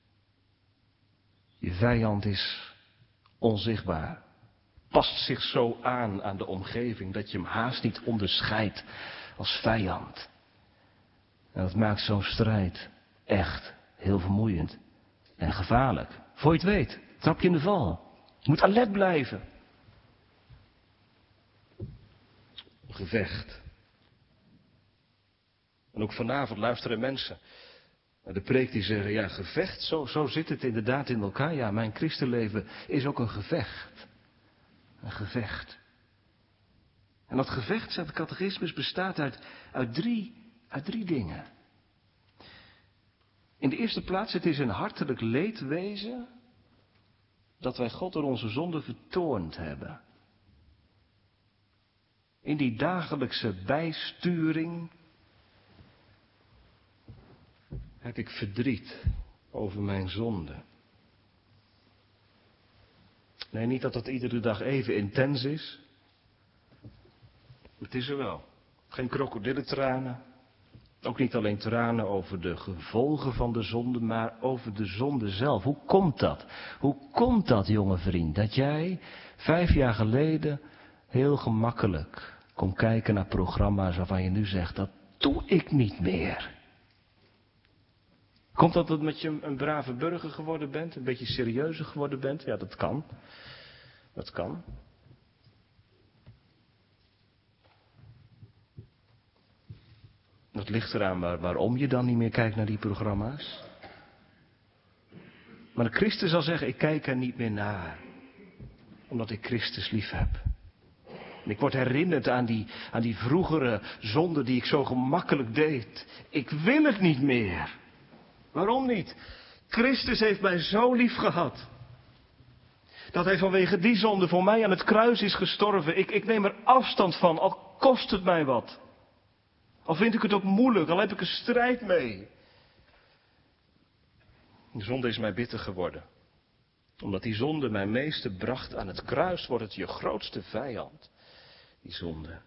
Je vijand is onzichtbaar. Past zich zo aan aan de omgeving dat je hem haast niet onderscheidt als vijand. En dat maakt zo'n strijd echt heel vermoeiend en gevaarlijk. Voor je het weet, trap je in de val. Je moet alert blijven. Gevecht. En ook vanavond luisteren mensen naar de preek die zeggen, ja, gevecht, zo, zo zit het inderdaad in elkaar. Ja, mijn christenleven is ook een gevecht. Een gevecht. En dat gevecht, zegt de catechismus, bestaat uit, uit, drie, uit drie dingen. In de eerste plaats, het is een hartelijk leedwezen dat wij God door onze zonde vertoornd hebben. In die dagelijkse bijsturing heb ik verdriet over mijn zonde. Nee, niet dat dat iedere dag even intens is. Het is er wel. Geen krokodillentranen. Ook niet alleen tranen over de gevolgen van de zonde, maar over de zonde zelf. Hoe komt dat? Hoe komt dat, jonge vriend, dat jij vijf jaar geleden heel gemakkelijk kon kijken naar programma's waarvan je nu zegt, dat doe ik niet meer. Komt dat omdat je een brave burger geworden bent, een beetje serieuzer geworden bent? Ja, dat kan. Dat kan. Dat ligt eraan waar, waarom je dan niet meer kijkt naar die programma's. Maar een christen zal zeggen, ik kijk er niet meer naar. Omdat ik Christus lief heb. En ik word herinnerd aan die, aan die vroegere zonde die ik zo gemakkelijk deed. Ik wil het niet meer. Waarom niet? Christus heeft mij zo lief gehad. Dat hij vanwege die zonde voor mij aan het kruis is gestorven. Ik, ik neem er afstand van, al kost het mij wat. Al vind ik het ook moeilijk, al heb ik een strijd mee. De zonde is mij bitter geworden. Omdat die zonde mijn meester bracht aan het kruis, wordt het je grootste vijand. Die zonde.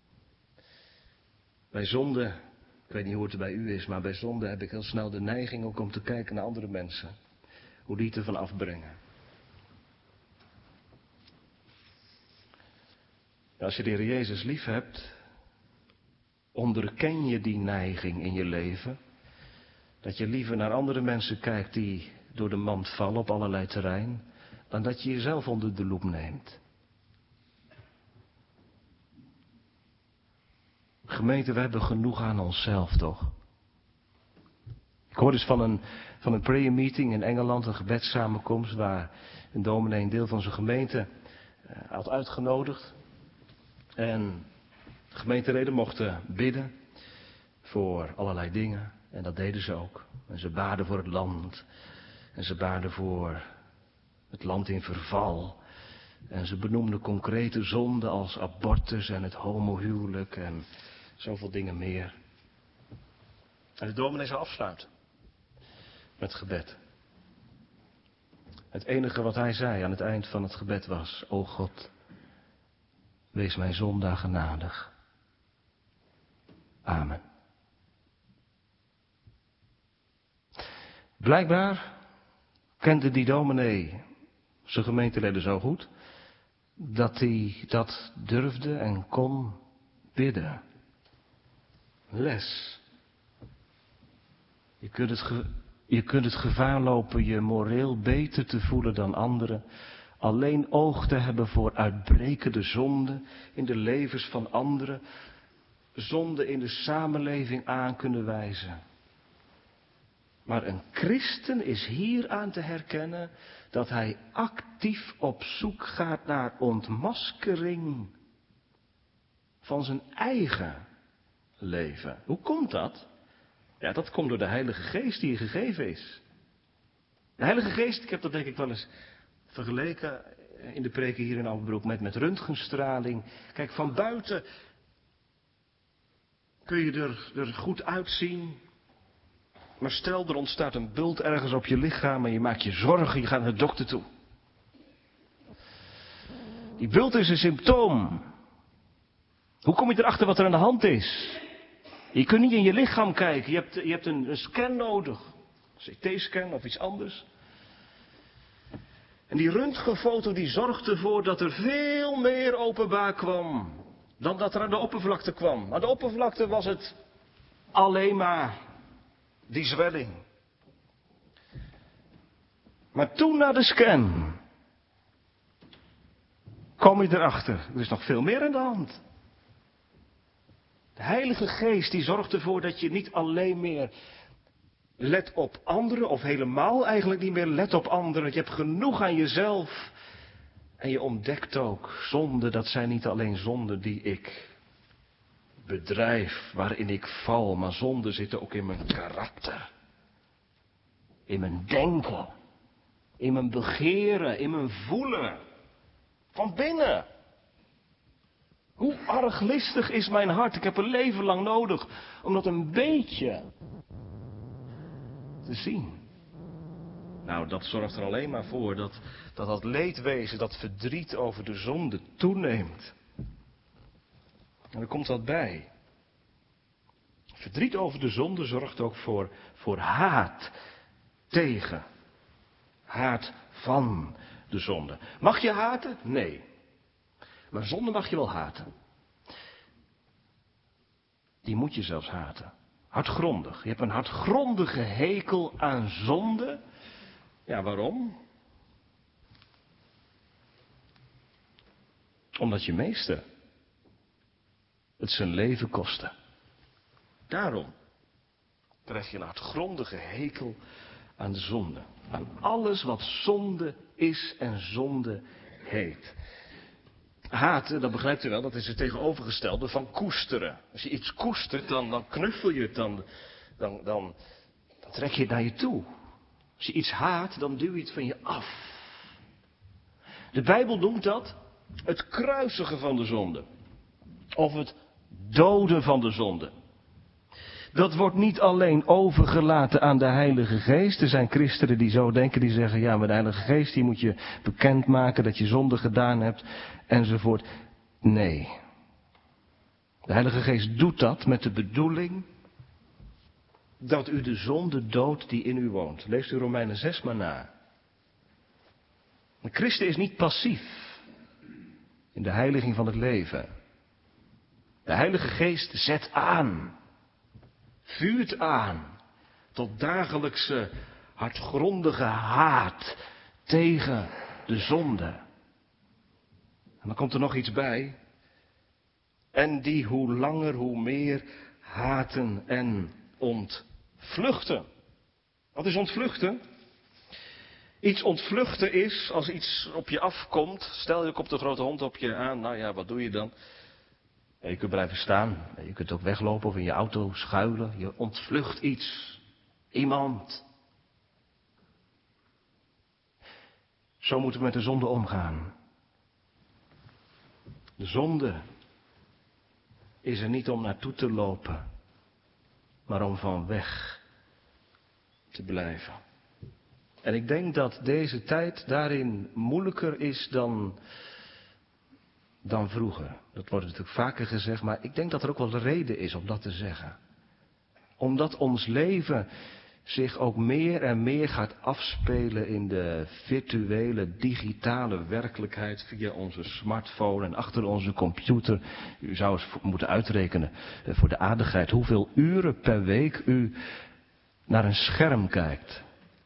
Bij zonde, ik weet niet hoe het bij u is, maar bij zonde heb ik heel snel de neiging ook om te kijken naar andere mensen. Hoe die het ervan afbrengen. Als je de Heer Jezus lief hebt, onderken je die neiging in je leven. Dat je liever naar andere mensen kijkt die door de mand vallen op allerlei terrein, dan dat je jezelf onder de loep neemt. Gemeente, we hebben genoeg aan onszelf, toch? Ik hoor dus van een, van een prayer meeting in Engeland, een gebedssamenkomst, waar een dominee een deel van zijn gemeente uh, had uitgenodigd. En de gemeenteleden mochten bidden voor allerlei dingen. En dat deden ze ook. En ze baden voor het land. En ze baden voor het land in verval. En ze benoemden concrete zonden als abortus en het homohuwelijk en zoveel dingen meer. En de dominee zou afsluiten met gebed. Het enige wat hij zei aan het eind van het gebed was: O God, wees mij zondaar genadig. Amen. Blijkbaar kende die dominee zijn gemeenteleden zo goed dat hij dat durfde en kon bidden. Les. Je kunt het, ge, je kunt het gevaar lopen je moreel beter te voelen dan anderen. Alleen oog te hebben voor uitbrekende zonden in de levens van anderen. Zonde in de samenleving aan kunnen wijzen. Maar een christen is hier aan te herkennen dat hij actief op zoek gaat naar ontmaskering van zijn eigen leven. Hoe komt dat? Ja, dat komt door de Heilige Geest die je gegeven is. De Heilige Geest, ik heb dat denk ik wel eens vergeleken in de preken hier in Alphenbroek met, met röntgenstraling. Kijk, van buiten kun je er, er goed uitzien. Maar stel, er ontstaat een bult ergens op je lichaam en je maakt je zorgen, je gaat naar de dokter toe. Die bult is een symptoom. Hoe kom je erachter wat er aan de hand is? Je kunt niet in je lichaam kijken, je hebt, je hebt een, een scan nodig. Een C T-scan of iets anders. En die röntgenfoto die zorgt ervoor dat er veel meer openbaar kwam dan dat er aan de oppervlakte kwam. Aan de oppervlakte was het alleen maar die zwelling. Maar toen na de scan kom je erachter, er is nog veel meer aan de hand. De Heilige Geest die zorgt ervoor dat je niet alleen meer let op anderen, of helemaal eigenlijk niet meer let op anderen. Je hebt genoeg aan jezelf. En je ontdekt ook, zonden, dat zijn niet alleen zonden die ik bedrijf, waarin ik val, maar zonden zitten ook in mijn karakter. In mijn denken. In mijn begeren, in mijn voelen. Van binnen. Hoe arglistig is mijn hart? Ik heb een leven lang nodig om dat een beetje te zien. Nou, dat zorgt er alleen maar voor dat dat, dat leedwezen, dat verdriet over de zonde toeneemt. En er komt wat bij. Verdriet over de zonde zorgt ook voor, voor haat tegen. Haat van de zonde. Mag je haten? Nee. Maar zonde mag je wel haten. Die moet je zelfs haten. Hartgrondig. Je hebt een hartgrondige hekel aan zonde. Ja, waarom? Omdat je meester het zijn leven kostte. Daarom krijg je een hartgrondige hekel aan de zonde. Aan alles wat zonde is en zonde heet. Haten, dat begrijpt u wel, dat is het tegenovergestelde van koesteren. Als je iets koestert, dan, dan knuffel je het, dan, dan, dan, dan trek je het naar je toe. Als je iets haat, dan duw je het van je af. De Bijbel noemt dat het kruisigen van de zonde. Of het doden van de zonde. Dat wordt niet alleen overgelaten aan de Heilige Geest. Er zijn christenen die zo denken, die zeggen, ja, maar de Heilige Geest, die moet je bekendmaken dat je zonde gedaan hebt, enzovoort. Nee. De Heilige Geest doet dat met de bedoeling dat u de zonde doodt die in u woont. Leest u Romeinen zes maar na. Een christen is niet passief in de heiliging van het leven. De Heilige Geest zet aan. Vuurt aan tot dagelijkse hartgrondige haat tegen de zonde. En dan komt er nog iets bij. En die hoe langer hoe meer haten en ontvluchten. Wat is ontvluchten? Iets ontvluchten is als iets op je afkomt. Stel je komt de grote hond op je aan. Nou ja, wat doe je dan? Je kunt blijven staan. Je kunt ook weglopen of in je auto schuilen. Je ontvlucht iets. Iemand. Zo moeten we met de zonde omgaan. De zonde is er niet om naartoe te lopen, maar om van weg te blijven. En ik denk dat deze tijd daarin moeilijker is dan, dan vroeger. Dat wordt natuurlijk vaker gezegd, maar ik denk dat er ook wel reden is om dat te zeggen. Omdat ons leven zich ook meer en meer gaat afspelen in de virtuele, digitale werkelijkheid via onze smartphone en achter onze computer. U zou eens moeten uitrekenen voor de aardigheid hoeveel uren per week u naar een scherm kijkt.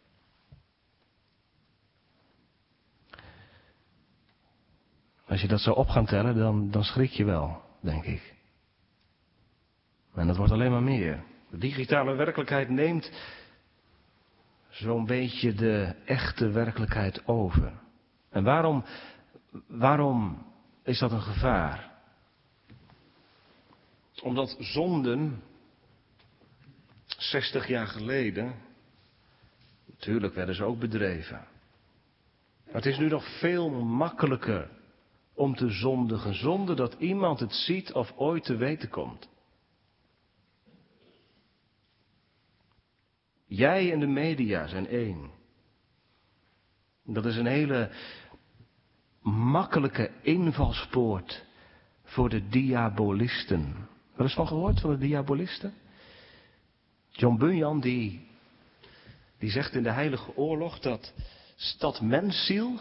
Als je dat zou op gaan tellen, dan, dan schrik je wel, denk ik. En dat wordt alleen maar meer. De digitale werkelijkheid neemt zo'n beetje de echte werkelijkheid over. En waarom, waarom is dat een gevaar? Omdat zonden zestig jaar geleden, natuurlijk werden ze ook bedreven. Maar het is nu nog veel makkelijker om te zondigen zonder dat iemand het ziet of ooit te weten komt. Jij en de media zijn één. Dat is een hele makkelijke invalspoort voor de diabolisten. Wel eens van gehoord van de diabolisten? John Bunyan die, die zegt in de Heilige Oorlog dat stad mensziel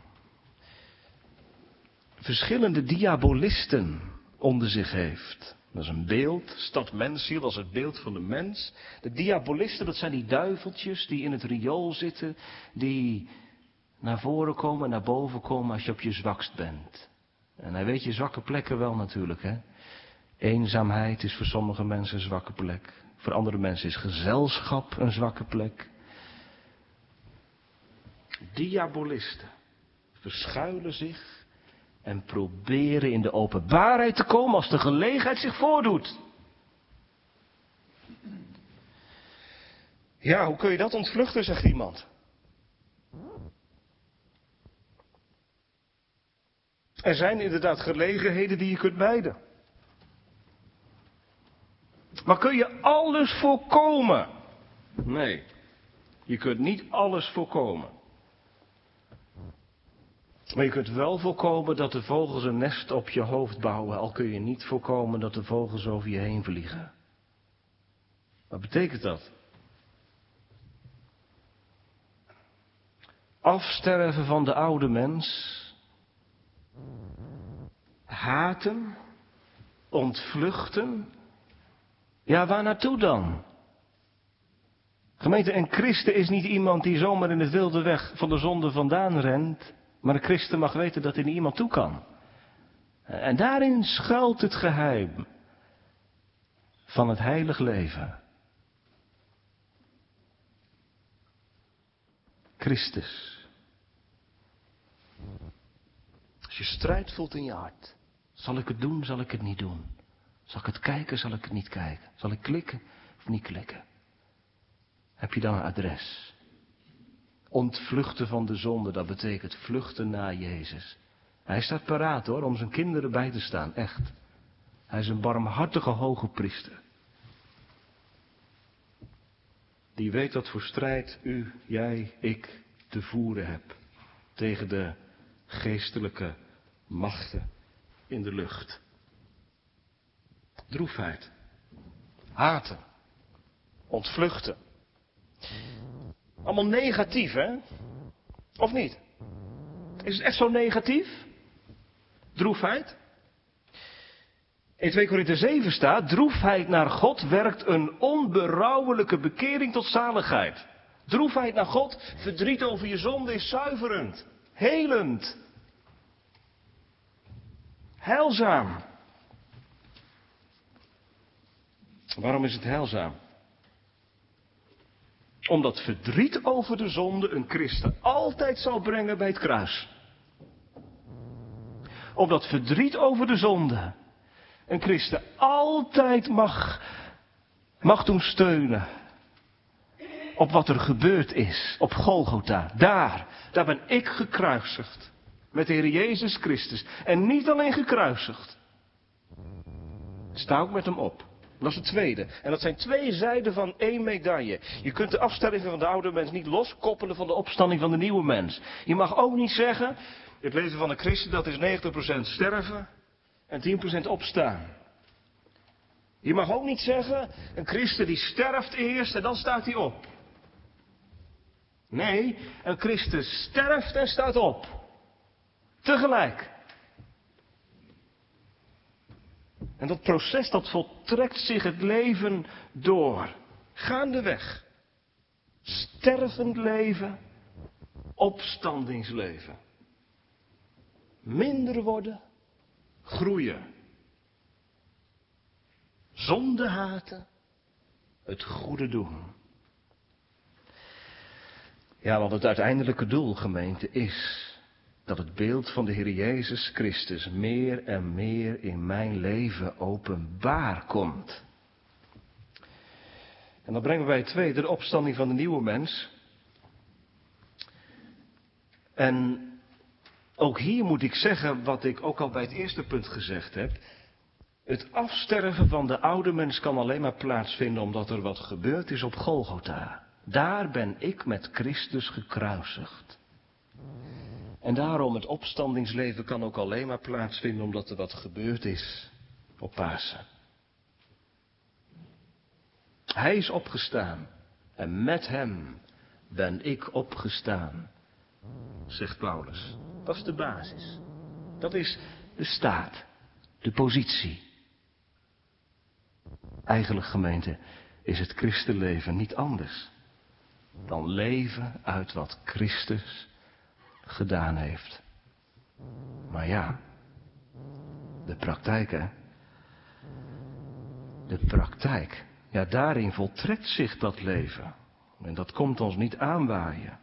verschillende diabolisten onder zich heeft. Dat is een beeld, stad mensziel als het beeld van de mens. De diabolisten, dat zijn die duiveltjes die in het riool zitten, die naar voren komen en naar boven komen als je op je zwakst bent. En hij weet je zwakke plekken wel natuurlijk, hè. Eenzaamheid is voor sommige mensen een zwakke plek. Voor andere mensen is gezelschap een zwakke plek. Diabolisten verschuilen zich en proberen in de openbaarheid te komen als de gelegenheid zich voordoet. Ja, hoe kun je dat ontvluchten, zegt iemand. Er zijn inderdaad gelegenheden die je kunt mijden. Maar kun je alles voorkomen? Nee, je kunt niet alles voorkomen. Maar je kunt wel voorkomen dat de vogels een nest op je hoofd bouwen, al kun je niet voorkomen dat de vogels over je heen vliegen. Wat betekent dat? Afsterven van de oude mens, haten, ontvluchten, Ja, waar naartoe dan? Gemeente, een christen is niet iemand die zomaar in het wilde weg van de zonde vandaan rent. Maar een christen mag weten dat hij naar iemand toe kan. En daarin schuilt het geheim van het heilig leven. Christus. Als je strijd voelt in je hart. Zal ik het doen, zal ik het niet doen? Zal ik het kijken, zal ik het niet kijken? Zal ik klikken of niet klikken? Heb je dan een adres? Ontvluchten van de zonde, dat betekent vluchten naar Jezus. Hij staat paraat hoor, om zijn kinderen bij te staan, echt. Hij is een barmhartige hoge priester. Die weet wat voor strijd u, jij, ik te voeren heb. Tegen de geestelijke machten in de lucht. Droefheid. Haten. Ontvluchten. Allemaal negatief, hè? Of niet? Is het echt zo negatief? Droefheid? In twee Korinthe zeven staat, droefheid naar God werkt een onberouwelijke bekering tot zaligheid. Droefheid naar God, verdriet over je zonde is zuiverend, helend, heilzaam. Waarom is het heilzaam? Omdat verdriet over de zonde een christen altijd zal brengen bij het kruis. Omdat verdriet over de zonde een christen altijd mag, mag doen steunen op wat er gebeurd is op Golgotha. Daar, daar ben ik gekruisigd met de Heer Jezus Christus. En niet alleen gekruisigd. Sta ook met hem op. Dat is het tweede. En dat zijn twee zijden van één medaille. Je kunt de afstelling van de oude mens niet loskoppelen van de opstanding van de nieuwe mens. Je mag ook niet zeggen, het leven van een christen dat is negentig procent sterven en tien procent opstaan. Je mag ook niet zeggen, een christen die sterft eerst en dan staat hij op. Nee, een christen sterft en staat op. Tegelijk. En dat proces dat voltrekt zich het leven door. Gaandeweg. Stervend leven. Opstandingsleven. Minder worden. Groeien. Zonde haten. Het goede doen. Ja, want het uiteindelijke doel, gemeente, is dat het beeld van de Heer Jezus Christus meer en meer in mijn leven openbaar komt. En dan brengen we bij het tweede, de opstanding van de nieuwe mens. En ook hier moet ik zeggen wat ik ook al bij het eerste punt gezegd heb. Het afsterven van de oude mens kan alleen maar plaatsvinden omdat er wat gebeurd is op Golgotha. Daar ben ik met Christus gekruisigd. En daarom het opstandingsleven kan ook alleen maar plaatsvinden omdat er wat gebeurd is op Pasen. Hij is opgestaan en met hem ben ik opgestaan, zegt Paulus. Dat is de basis. Dat is de staat, de positie. Eigenlijk, gemeente, is het christenleven niet anders dan leven uit wat Christus gedaan heeft. Maar ja, de praktijk hè. De praktijk. Ja, daarin voltrekt zich dat leven. En dat komt ons niet aanwaaien.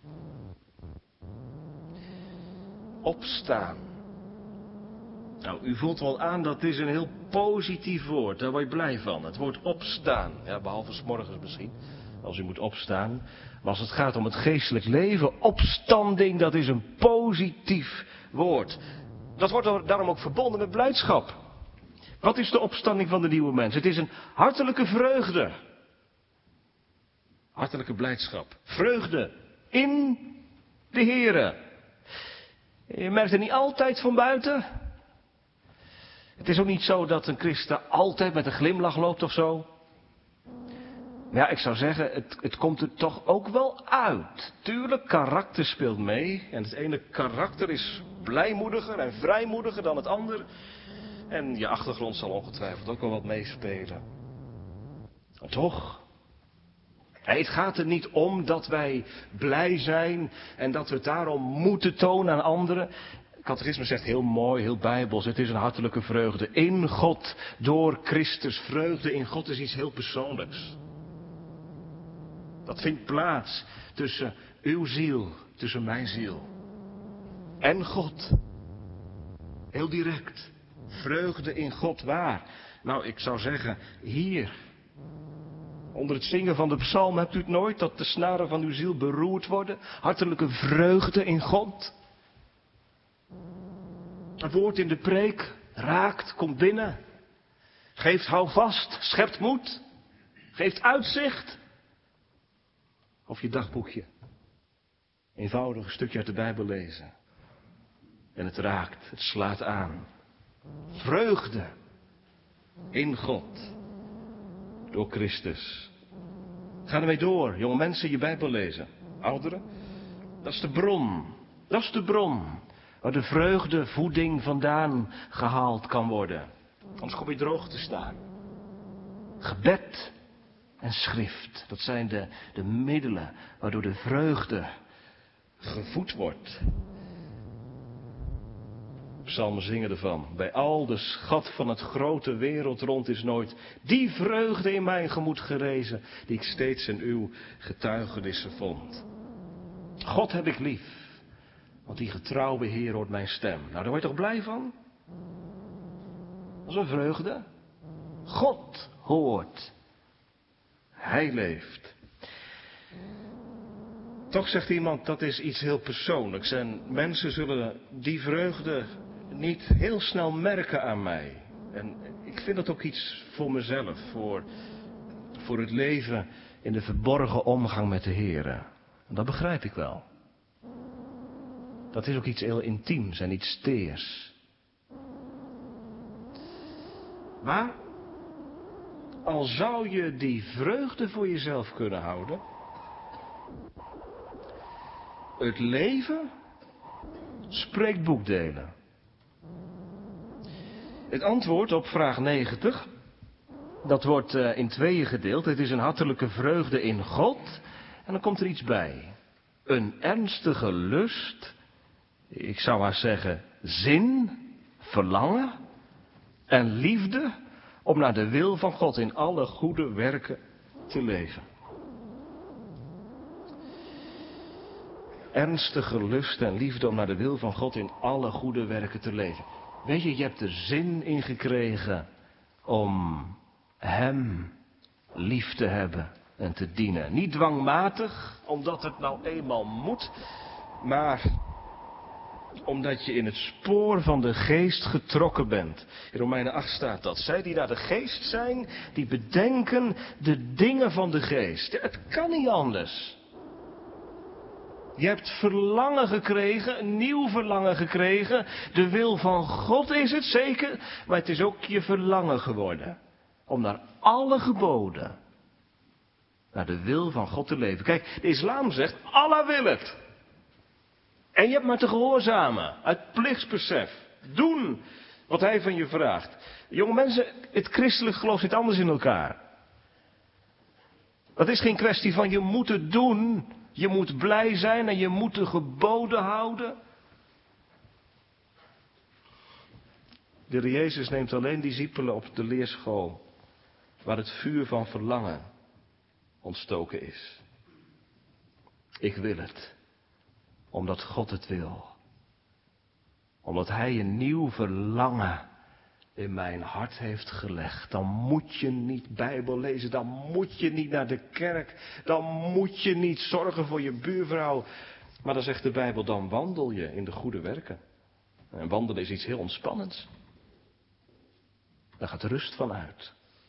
Opstaan. Nou, u voelt wel aan dat is een heel positief woord. Daar word je blij van. Het woord opstaan. Ja, behalve 's morgens misschien. Als u moet opstaan. Maar als het gaat om het geestelijk leven, opstanding, dat is een positief woord. Dat wordt daarom ook verbonden met blijdschap. Wat is de opstanding van de nieuwe mens? Het is een hartelijke vreugde. Hartelijke blijdschap. Vreugde in de Here. Je merkt het niet altijd van buiten. Het is ook niet zo dat een christen altijd met een glimlach loopt of zo. Maar ja, ik zou zeggen, het, het komt er toch ook wel uit. Tuurlijk, karakter speelt mee. En het ene karakter is blijmoediger en vrijmoediger dan het ander. En je achtergrond zal ongetwijfeld ook wel wat meespelen. Maar toch, het gaat er niet om dat wij blij zijn en dat we het daarom moeten tonen aan anderen. Het catechisme zegt heel mooi, heel bijbels, het is een hartelijke vreugde in God, door Christus. Vreugde in God is iets heel persoonlijks. Dat vindt plaats tussen uw ziel, tussen mijn ziel en God. Heel direct. Vreugde in God, waar? Nou, ik zou zeggen, hier. Onder het zingen van de psalm hebt u het nooit, dat de snaren van uw ziel beroerd worden. Hartelijke vreugde in God. Het woord in de preek raakt, komt binnen. Geeft houvast, schept moed. Geeft uitzicht. Of je dagboekje. Eenvoudig een stukje uit de Bijbel lezen. En het raakt, het slaat aan. Vreugde in God. Door Christus. Ga ermee door, jonge mensen, je Bijbel lezen. Ouderen, dat is de bron. Dat is de bron. Waar de vreugde, voeding vandaan gehaald kan worden. Anders kom je droog te staan. Gebed en schrift, dat zijn de, de middelen waardoor de vreugde gevoed wordt. Psalmen zingen ervan. Bij al de schat van het grote wereld rond is nooit die vreugde in mijn gemoed gerezen, die ik steeds in uw getuigenissen vond. God heb ik lief, want die getrouwe Heer hoort mijn stem. Nou, daar word je toch blij van? Dat is een vreugde. God hoort. Hij leeft. Toch zegt iemand, dat is iets heel persoonlijks. En mensen zullen die vreugde niet heel snel merken aan mij. En ik vind dat ook iets voor mezelf. Voor, voor het leven in de verborgen omgang met de Heer. En dat begrijp ik wel. Dat is ook iets heel intiems en iets teers. Maar al zou je die vreugde voor jezelf kunnen houden. Het leven spreekt boekdelen. Het antwoord op vraag negentig, dat wordt uh, in tweeën gedeeld. Het is een hartelijke vreugde in God. En dan komt er iets bij. Een ernstige lust, ik zou maar zeggen zin, verlangen en liefde om naar de wil van God in alle goede werken te leven. Ernstige lust en liefde om naar de wil van God in alle goede werken te leven. Weet je, je hebt er zin in gekregen om Hem lief te hebben en te dienen. Niet dwangmatig, omdat het nou eenmaal moet, maar omdat je in het spoor van de geest getrokken bent. In Romeinen acht staat dat. Zij die naar de geest zijn, die bedenken de dingen van de geest. Ja, het kan niet anders. Je hebt verlangen gekregen, een nieuw verlangen gekregen. De wil van God is het zeker, maar het is ook je verlangen geworden. Om naar alle geboden, naar de wil van God te leven. Kijk, de islam zegt, Allah wil het. En je hebt maar te gehoorzamen, uit plichtsbesef. Doen wat hij van je vraagt. Jonge mensen, het christelijk geloof zit anders in elkaar. Dat is geen kwestie van je moet het doen. Je moet blij zijn en je moet de geboden houden. De Heer Jezus neemt alleen discipelen op de leerschool waar het vuur van verlangen ontstoken is. Ik wil het, omdat God het wil. Omdat Hij een nieuw verlangen in mijn hart heeft gelegd. Dan moet je niet Bijbel lezen, dan moet je niet naar de kerk, dan moet je niet zorgen voor je buurvrouw. Maar dan zegt de Bijbel, dan wandel je in de goede werken. En wandelen is iets heel ontspannends. Daar gaat rust van uit.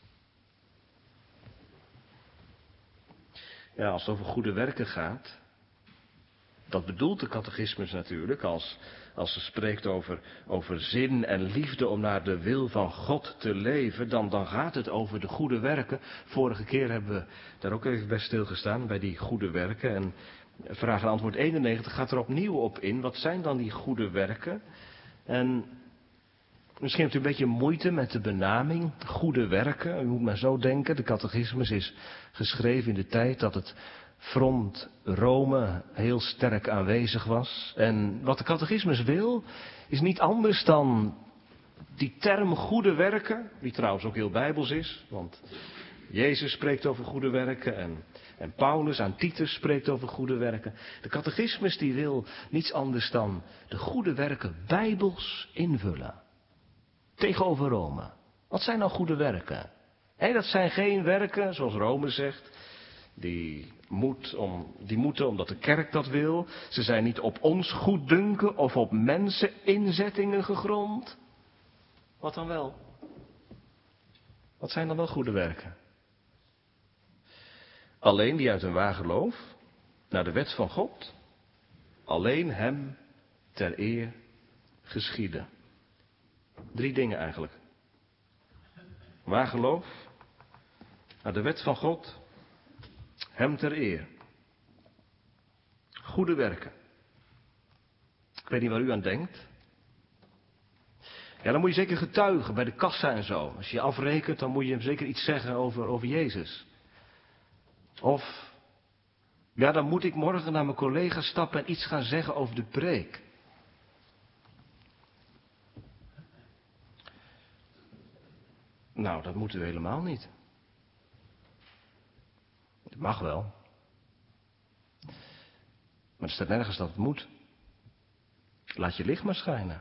Ja, als het over goede werken gaat, dat bedoelt de catechismus natuurlijk, als, als ze spreekt over, over zin en liefde om naar de wil van God te leven, dan, dan gaat het over de goede werken. Vorige keer hebben we daar ook even bij stilgestaan, bij die goede werken. En vraag en antwoord eenennegentig gaat er opnieuw op in. Wat zijn dan die goede werken? En Misschien hebt u een beetje moeite met de benaming, goede werken. U moet maar zo denken, de catechismus is geschreven in de tijd dat het front Rome heel sterk aanwezig was. En wat de catechismus wil, is niet anders dan die term goede werken, die trouwens ook heel bijbels is, want Jezus spreekt over goede werken en, en Paulus aan Titus spreekt over goede werken. De catechismus die wil niets anders dan de goede werken bijbels invullen. Tegenover Rome. Wat zijn nou goede werken? Hé, dat zijn geen werken, zoals Rome zegt, die, moet om, die moeten omdat de kerk dat wil. Ze zijn niet op ons goeddunken of op menseninzettingen gegrond. Wat dan wel? Wat zijn dan wel goede werken? Alleen die uit een waar geloof, naar de wet van God, alleen hem ter eer geschieden. Drie dingen eigenlijk. Waar geloof, naar de wet van God, hem ter eer. Goede werken. Ik weet niet waar u aan denkt. Ja, dan moet je zeker getuigen bij de kassa en zo. Als je je afrekent, dan moet je zeker iets zeggen over, over Jezus. Of, ja, dan moet ik morgen naar mijn collega stappen en iets gaan zeggen over de preek. Nou, dat moeten we helemaal niet. Het mag wel. Maar er staat nergens dat het moet. Laat je licht maar schijnen.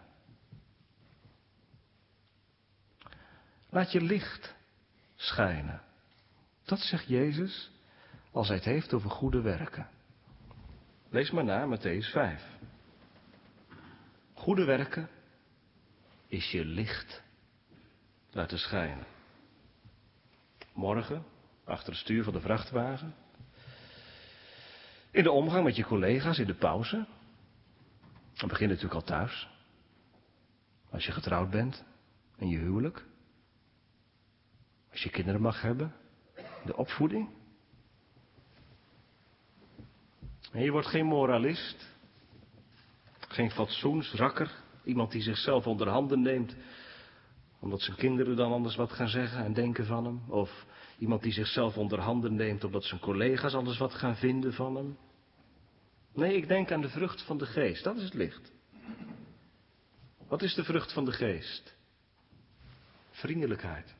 Laat je licht schijnen. Dat zegt Jezus als hij het heeft over goede werken. Lees maar na, Mattheüs vijf. Goede werken is je licht laten schijnen. Morgen, achter het stuur van de vrachtwagen. In de omgang met je collega's in de pauze. Dan begin je natuurlijk al thuis. Als je getrouwd bent en je huwelijk. Als je kinderen mag hebben. De opvoeding. En je wordt geen moralist. Geen fatsoensrakker. Iemand die zichzelf onder handen neemt. Omdat zijn kinderen dan anders wat gaan zeggen en denken van hem. Of iemand die zichzelf onder handen neemt omdat zijn collega's anders wat gaan vinden van hem. Nee, ik denk aan de vrucht van de geest. Dat is het licht. Wat is de vrucht van de geest? Vriendelijkheid.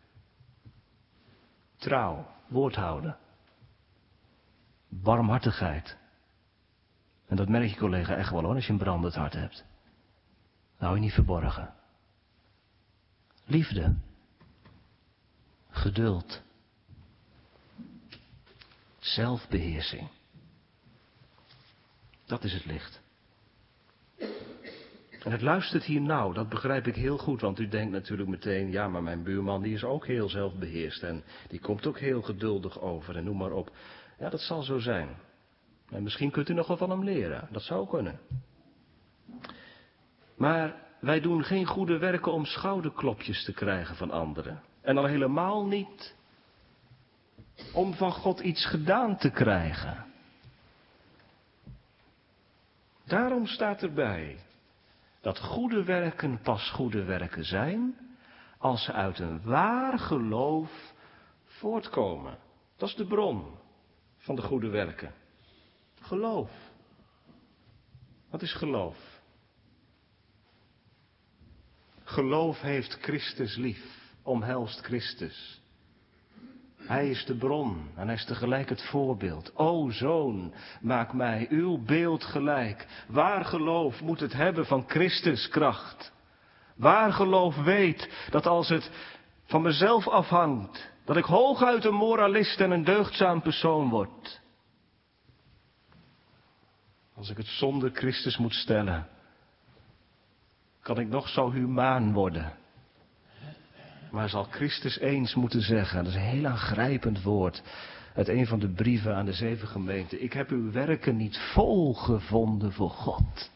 Trouw. Woord houden. Barmhartigheid. En dat merk je collega echt wel hoor, als je een brandend hart hebt. Dat hou je niet verborgen. Liefde. Geduld. Zelfbeheersing. Dat is het licht. En het luistert hier nauw, dat begrijp ik heel goed, want u denkt natuurlijk meteen, ja, maar mijn buurman die is ook heel zelfbeheerst en die komt ook heel geduldig over en noem maar op. Ja, dat zal zo zijn. En misschien kunt u nog wel van hem leren, dat zou kunnen. Maar wij doen geen goede werken om schouderklopjes te krijgen van anderen. En al helemaal niet om van God iets gedaan te krijgen. Daarom staat erbij dat goede werken pas goede werken zijn als ze uit een waar geloof voortkomen. Dat is de bron van de goede werken. Geloof. Wat is geloof? Geloof heeft Christus lief, omhelst Christus. Hij is de bron en hij is tegelijk het voorbeeld. O zoon, maak mij uw beeld gelijk. Waar geloof moet het hebben van Christus kracht. Waar geloof weet dat als het van mezelf afhangt, dat ik hooguit een moralist en een deugdzaam persoon word. Als ik het zonder Christus moet stellen, kan ik nog zo humaan worden. Maar zal Christus eens moeten zeggen, dat is een heel aangrijpend woord, uit een van de brieven aan de zeven gemeenten. Ik heb uw werken niet vol gevonden voor God.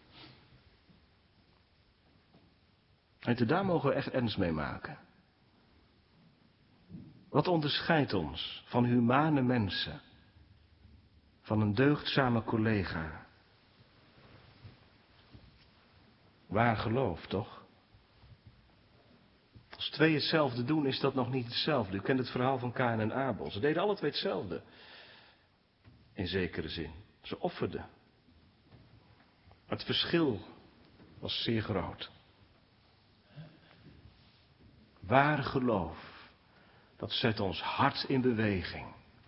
En daar mogen we echt ernst mee maken. Wat onderscheidt ons van humane mensen, van een deugdzame collega? Waar geloof, toch? twee hetzelfde doen, is dat nog niet hetzelfde. U kent het verhaal van Kaïn en Abel. Ze deden alle twee hetzelfde. In zekere zin. Ze offerden. Maar het verschil was zeer groot. Waar geloof, dat zet ons hart in beweging.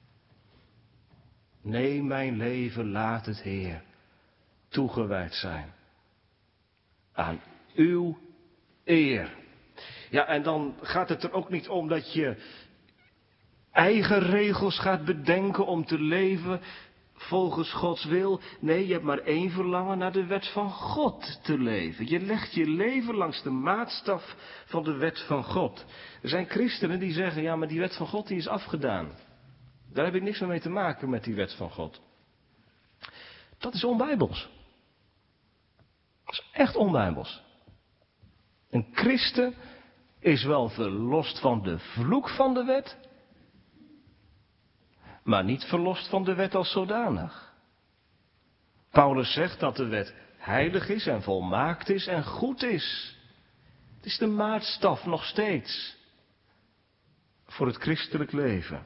Nee, mijn leven laat het Heer toegewijd zijn. Aan uw eer. Ja, en dan gaat het er ook niet om dat je eigen regels gaat bedenken om te leven volgens Gods wil. Nee, je hebt maar één verlangen, naar de wet van God te leven. Je legt je leven langs de maatstaf van de wet van God. Er zijn christenen die zeggen, ja, maar die wet van God die is afgedaan. Daar heb ik niks meer mee te maken met die wet van God. Dat is onbijbels. Dat is echt onbijbels. Een christen is wel verlost van de vloek van de wet, maar niet verlost van de wet als zodanig. Paulus zegt dat de wet heilig is en volmaakt is en goed is. Het is de maatstaf nog steeds voor het christelijk leven.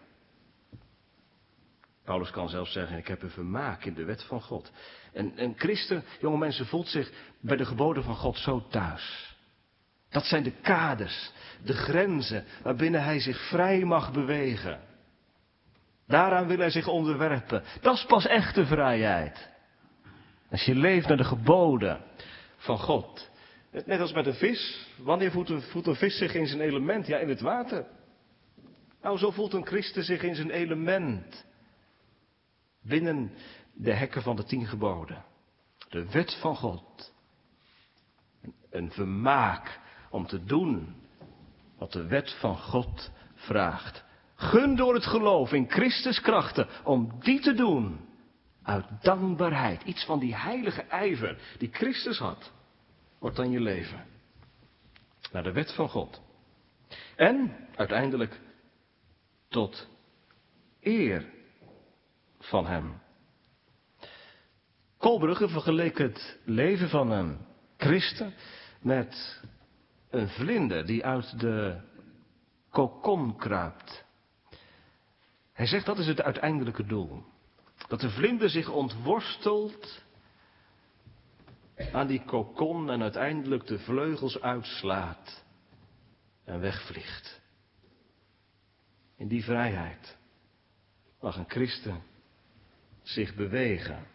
Paulus kan zelfs zeggen, ik heb een vermaak in de wet van God. En een christen, jonge mensen, voelt zich bij de geboden van God zo thuis. Dat zijn de kaders, de grenzen waarbinnen hij zich vrij mag bewegen. Daaraan wil hij zich onderwerpen. Dat is pas echte vrijheid. Als je leeft naar de geboden van God. Net als met een vis. Wanneer voelt een, voelt een vis zich in zijn element? Ja, in het water. Nou, zo voelt een christen zich in zijn element. Binnen de hekken van de tien geboden. De wet van God. Een vermaak om te doen wat de wet van God vraagt. Gun door het geloof in Christus krachten om die te doen. Uit dankbaarheid. Iets van die heilige ijver die Christus had. Wordt dan je leven. Naar de wet van God. En uiteindelijk tot eer van hem. Kolbrugge vergeleek het leven van een christen met een vlinder die uit de kokon kruipt. Hij zegt dat is het uiteindelijke doel. Dat de vlinder zich ontworstelt aan die kokon en uiteindelijk de vleugels uitslaat en wegvliegt. In die vrijheid mag een christen zich bewegen.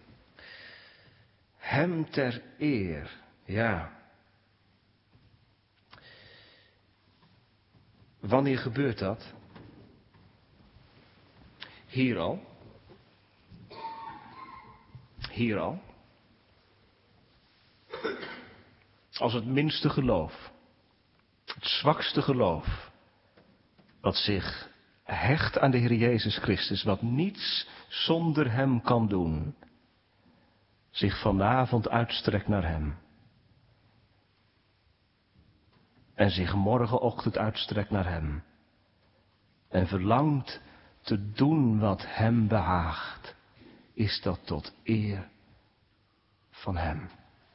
Hem ter eer, ja. Wanneer gebeurt dat? Hier al. Hier al. Als het minste geloof. Het zwakste geloof. Wat zich hecht aan de Heer Jezus Christus. Wat niets zonder hem kan doen. Zich vanavond uitstrekt naar hem. En zich morgenochtend uitstrekt naar hem. En verlangt te doen wat hem behaagt. Is dat tot eer van hem.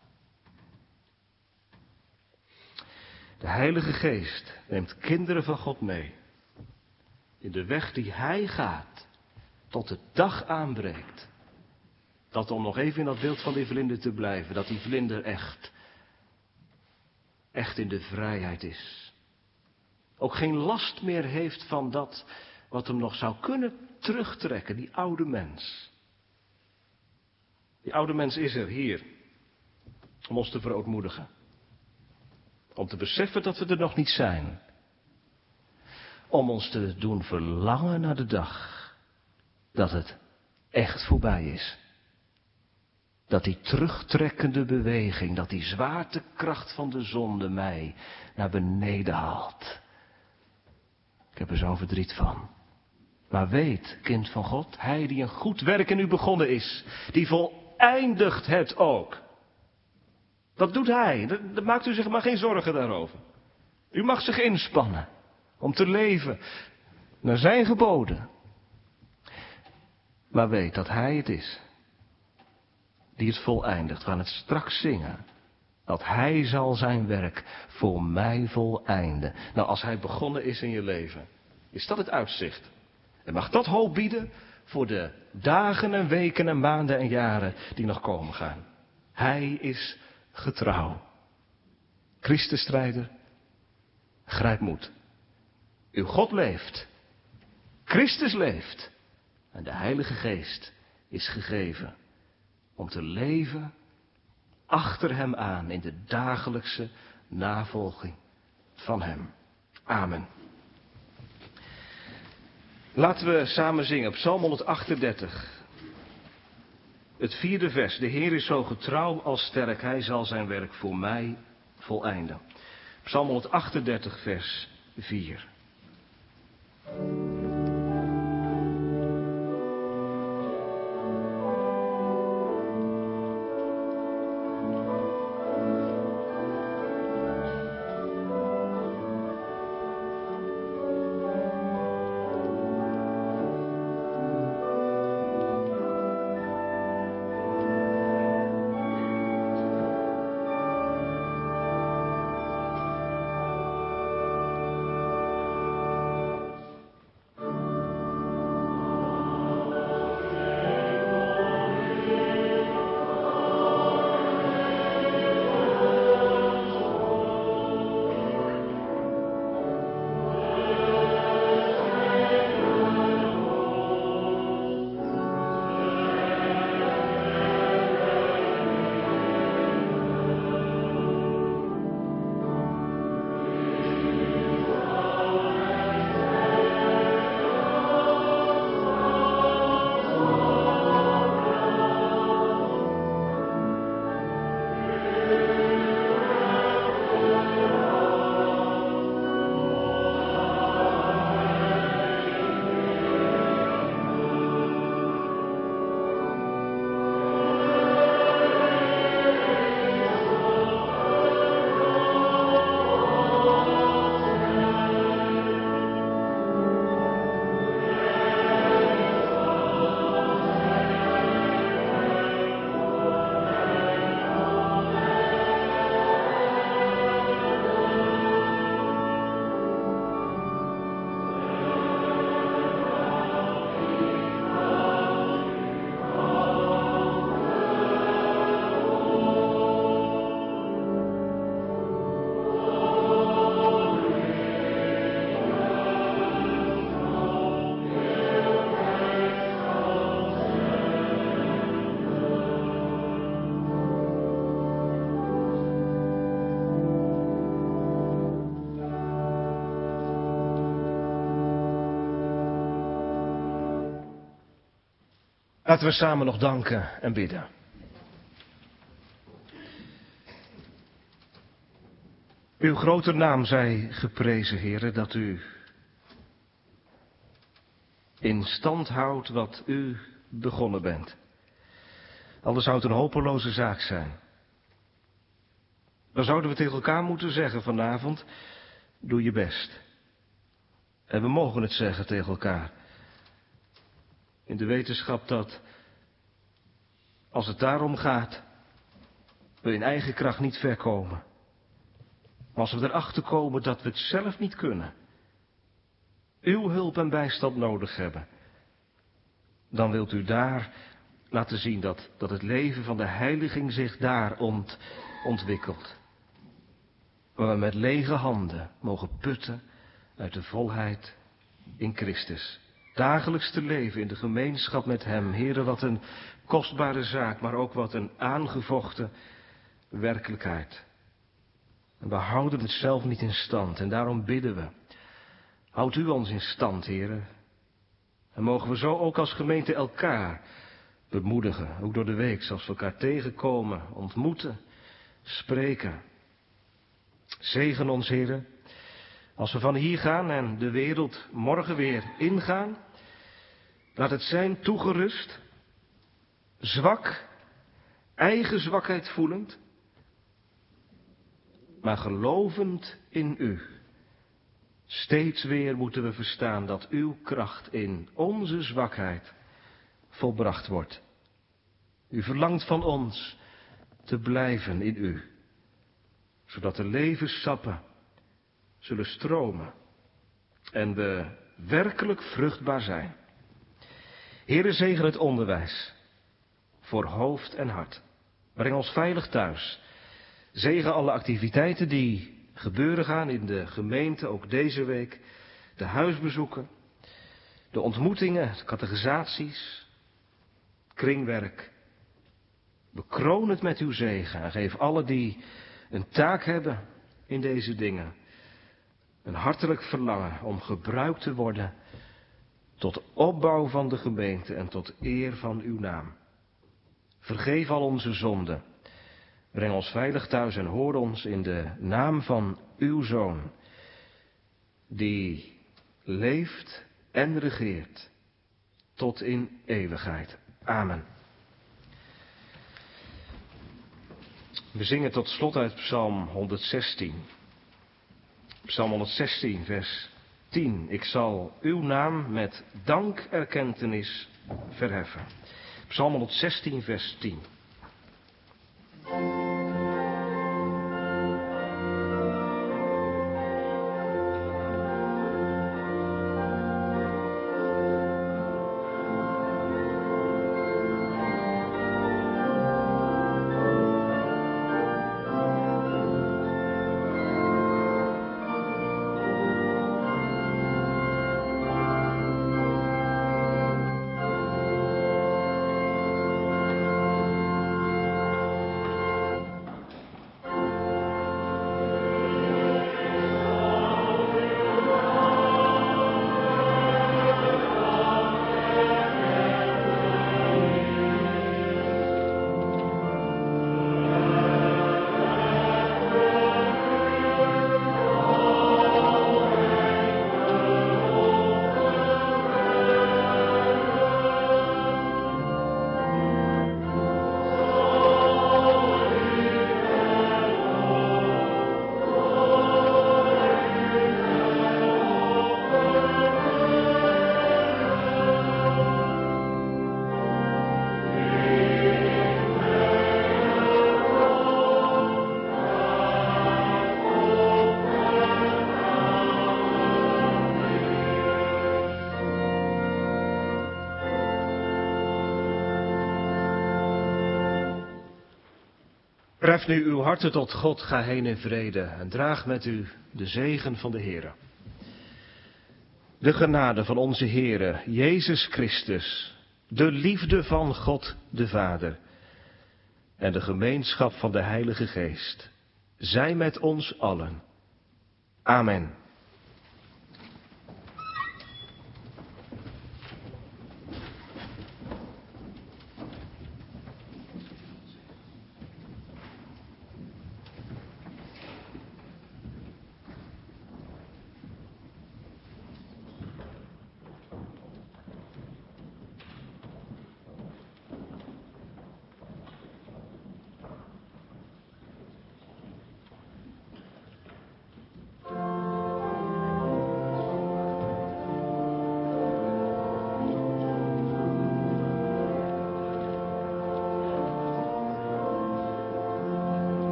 De Heilige Geest neemt kinderen van God mee. In de weg die hij gaat. Tot de dag aanbreekt. Dat om nog even in dat beeld van die vlinder te blijven. Dat die vlinder echt. Echt in de vrijheid is. Ook geen last meer heeft van dat wat hem nog zou kunnen terugtrekken. Die oude mens. Die oude mens is er hier. Om ons te verootmoedigen. Om te beseffen dat we er nog niet zijn. Om ons te doen verlangen naar de dag. Dat het echt voorbij is. Dat die terugtrekkende beweging, dat die zwaartekracht van de zonde mij naar beneden haalt. Ik heb er zo verdriet van. Maar weet, kind van God, hij die een goed werk in u begonnen is, die voleindigt het ook. Dat doet hij. Dat, dat maakt u zich maar geen zorgen daarover. U mag zich inspannen om te leven naar zijn geboden. Maar weet dat hij het is die het voleindigt. We gaan het straks zingen. Dat hij zal zijn werk voor mij voleinden. Nou, als hij begonnen is in je leven, is dat het uitzicht. En mag dat hoop bieden voor de dagen en weken en maanden en jaren die nog komen gaan. Hij is getrouw. Christusstrijder, grijp moed. Uw God leeft. Christus leeft. En de Heilige Geest is gegeven om te leven achter hem aan in de dagelijkse navolging van hem. Amen. Laten we samen zingen, Psalm honderdachtendertig. Het vierde vers. De Heer is zo getrouw als sterk, hij zal zijn werk voor mij voleinden. Psalm honderdachtendertig, vers vier. Laten we samen nog danken en bidden. Uw grote naam zij geprezen, Heere, dat u in stand houdt wat u begonnen bent. Anders zou het een hopeloze zaak zijn. Dan zouden we tegen elkaar moeten zeggen vanavond, doe je best. En we mogen het zeggen tegen elkaar. In de wetenschap dat, als het daarom gaat, we in eigen kracht niet ver komen. Maar als we erachter komen dat we het zelf niet kunnen, uw hulp en bijstand nodig hebben, dan wilt u daar laten zien dat, dat het leven van de heiliging zich daar ont, ontwikkelt. Waar we met lege handen mogen putten uit de volheid in Christus. Dagelijks te leven in de gemeenschap met hem. Heere, wat een kostbare zaak, maar ook wat een aangevochten werkelijkheid. En we houden het zelf niet in stand en daarom bidden we. Houd u ons in stand, Heere. En mogen we zo ook als gemeente elkaar bemoedigen. Ook door de week, als we elkaar tegenkomen, ontmoeten, spreken. Zegen ons, Heere. Als we van hier gaan en de wereld morgen weer ingaan, laat het zijn toegerust, zwak, eigen zwakheid voelend, maar gelovend in u. Steeds weer moeten we verstaan dat uw kracht in onze zwakheid volbracht wordt. U verlangt van ons te blijven in u. zodat de levenssappen zullen stromen en we werkelijk vruchtbaar zijn. Heere, zegen het onderwijs voor hoofd en hart. Breng ons veilig thuis. Zegen alle activiteiten die gebeuren gaan in de gemeente, ook deze week. De huisbezoeken, de ontmoetingen, de catechisaties, kringwerk. Bekroon het met uw zegen en geef alle die een taak hebben in deze dingen een hartelijk verlangen om gebruikt te worden tot opbouw van de gemeente en tot eer van uw naam. Vergeef al onze zonden. Breng ons veilig thuis en hoor ons in de naam van uw Zoon, die leeft en regeert tot in eeuwigheid. Amen. We zingen tot slot uit Psalm honderdzestien. Psalm honderdzestien, vers tien. Ik zal uw naam met dankerkentenis verheffen. Psalm honderdzestien, vers tien. Tref nu uw harten tot God, ga heen in vrede en draag met u de zegen van de Heere. De genade van onze Heere, Jezus Christus, de liefde van God de Vader en de gemeenschap van de Heilige Geest, zij met ons allen. Amen.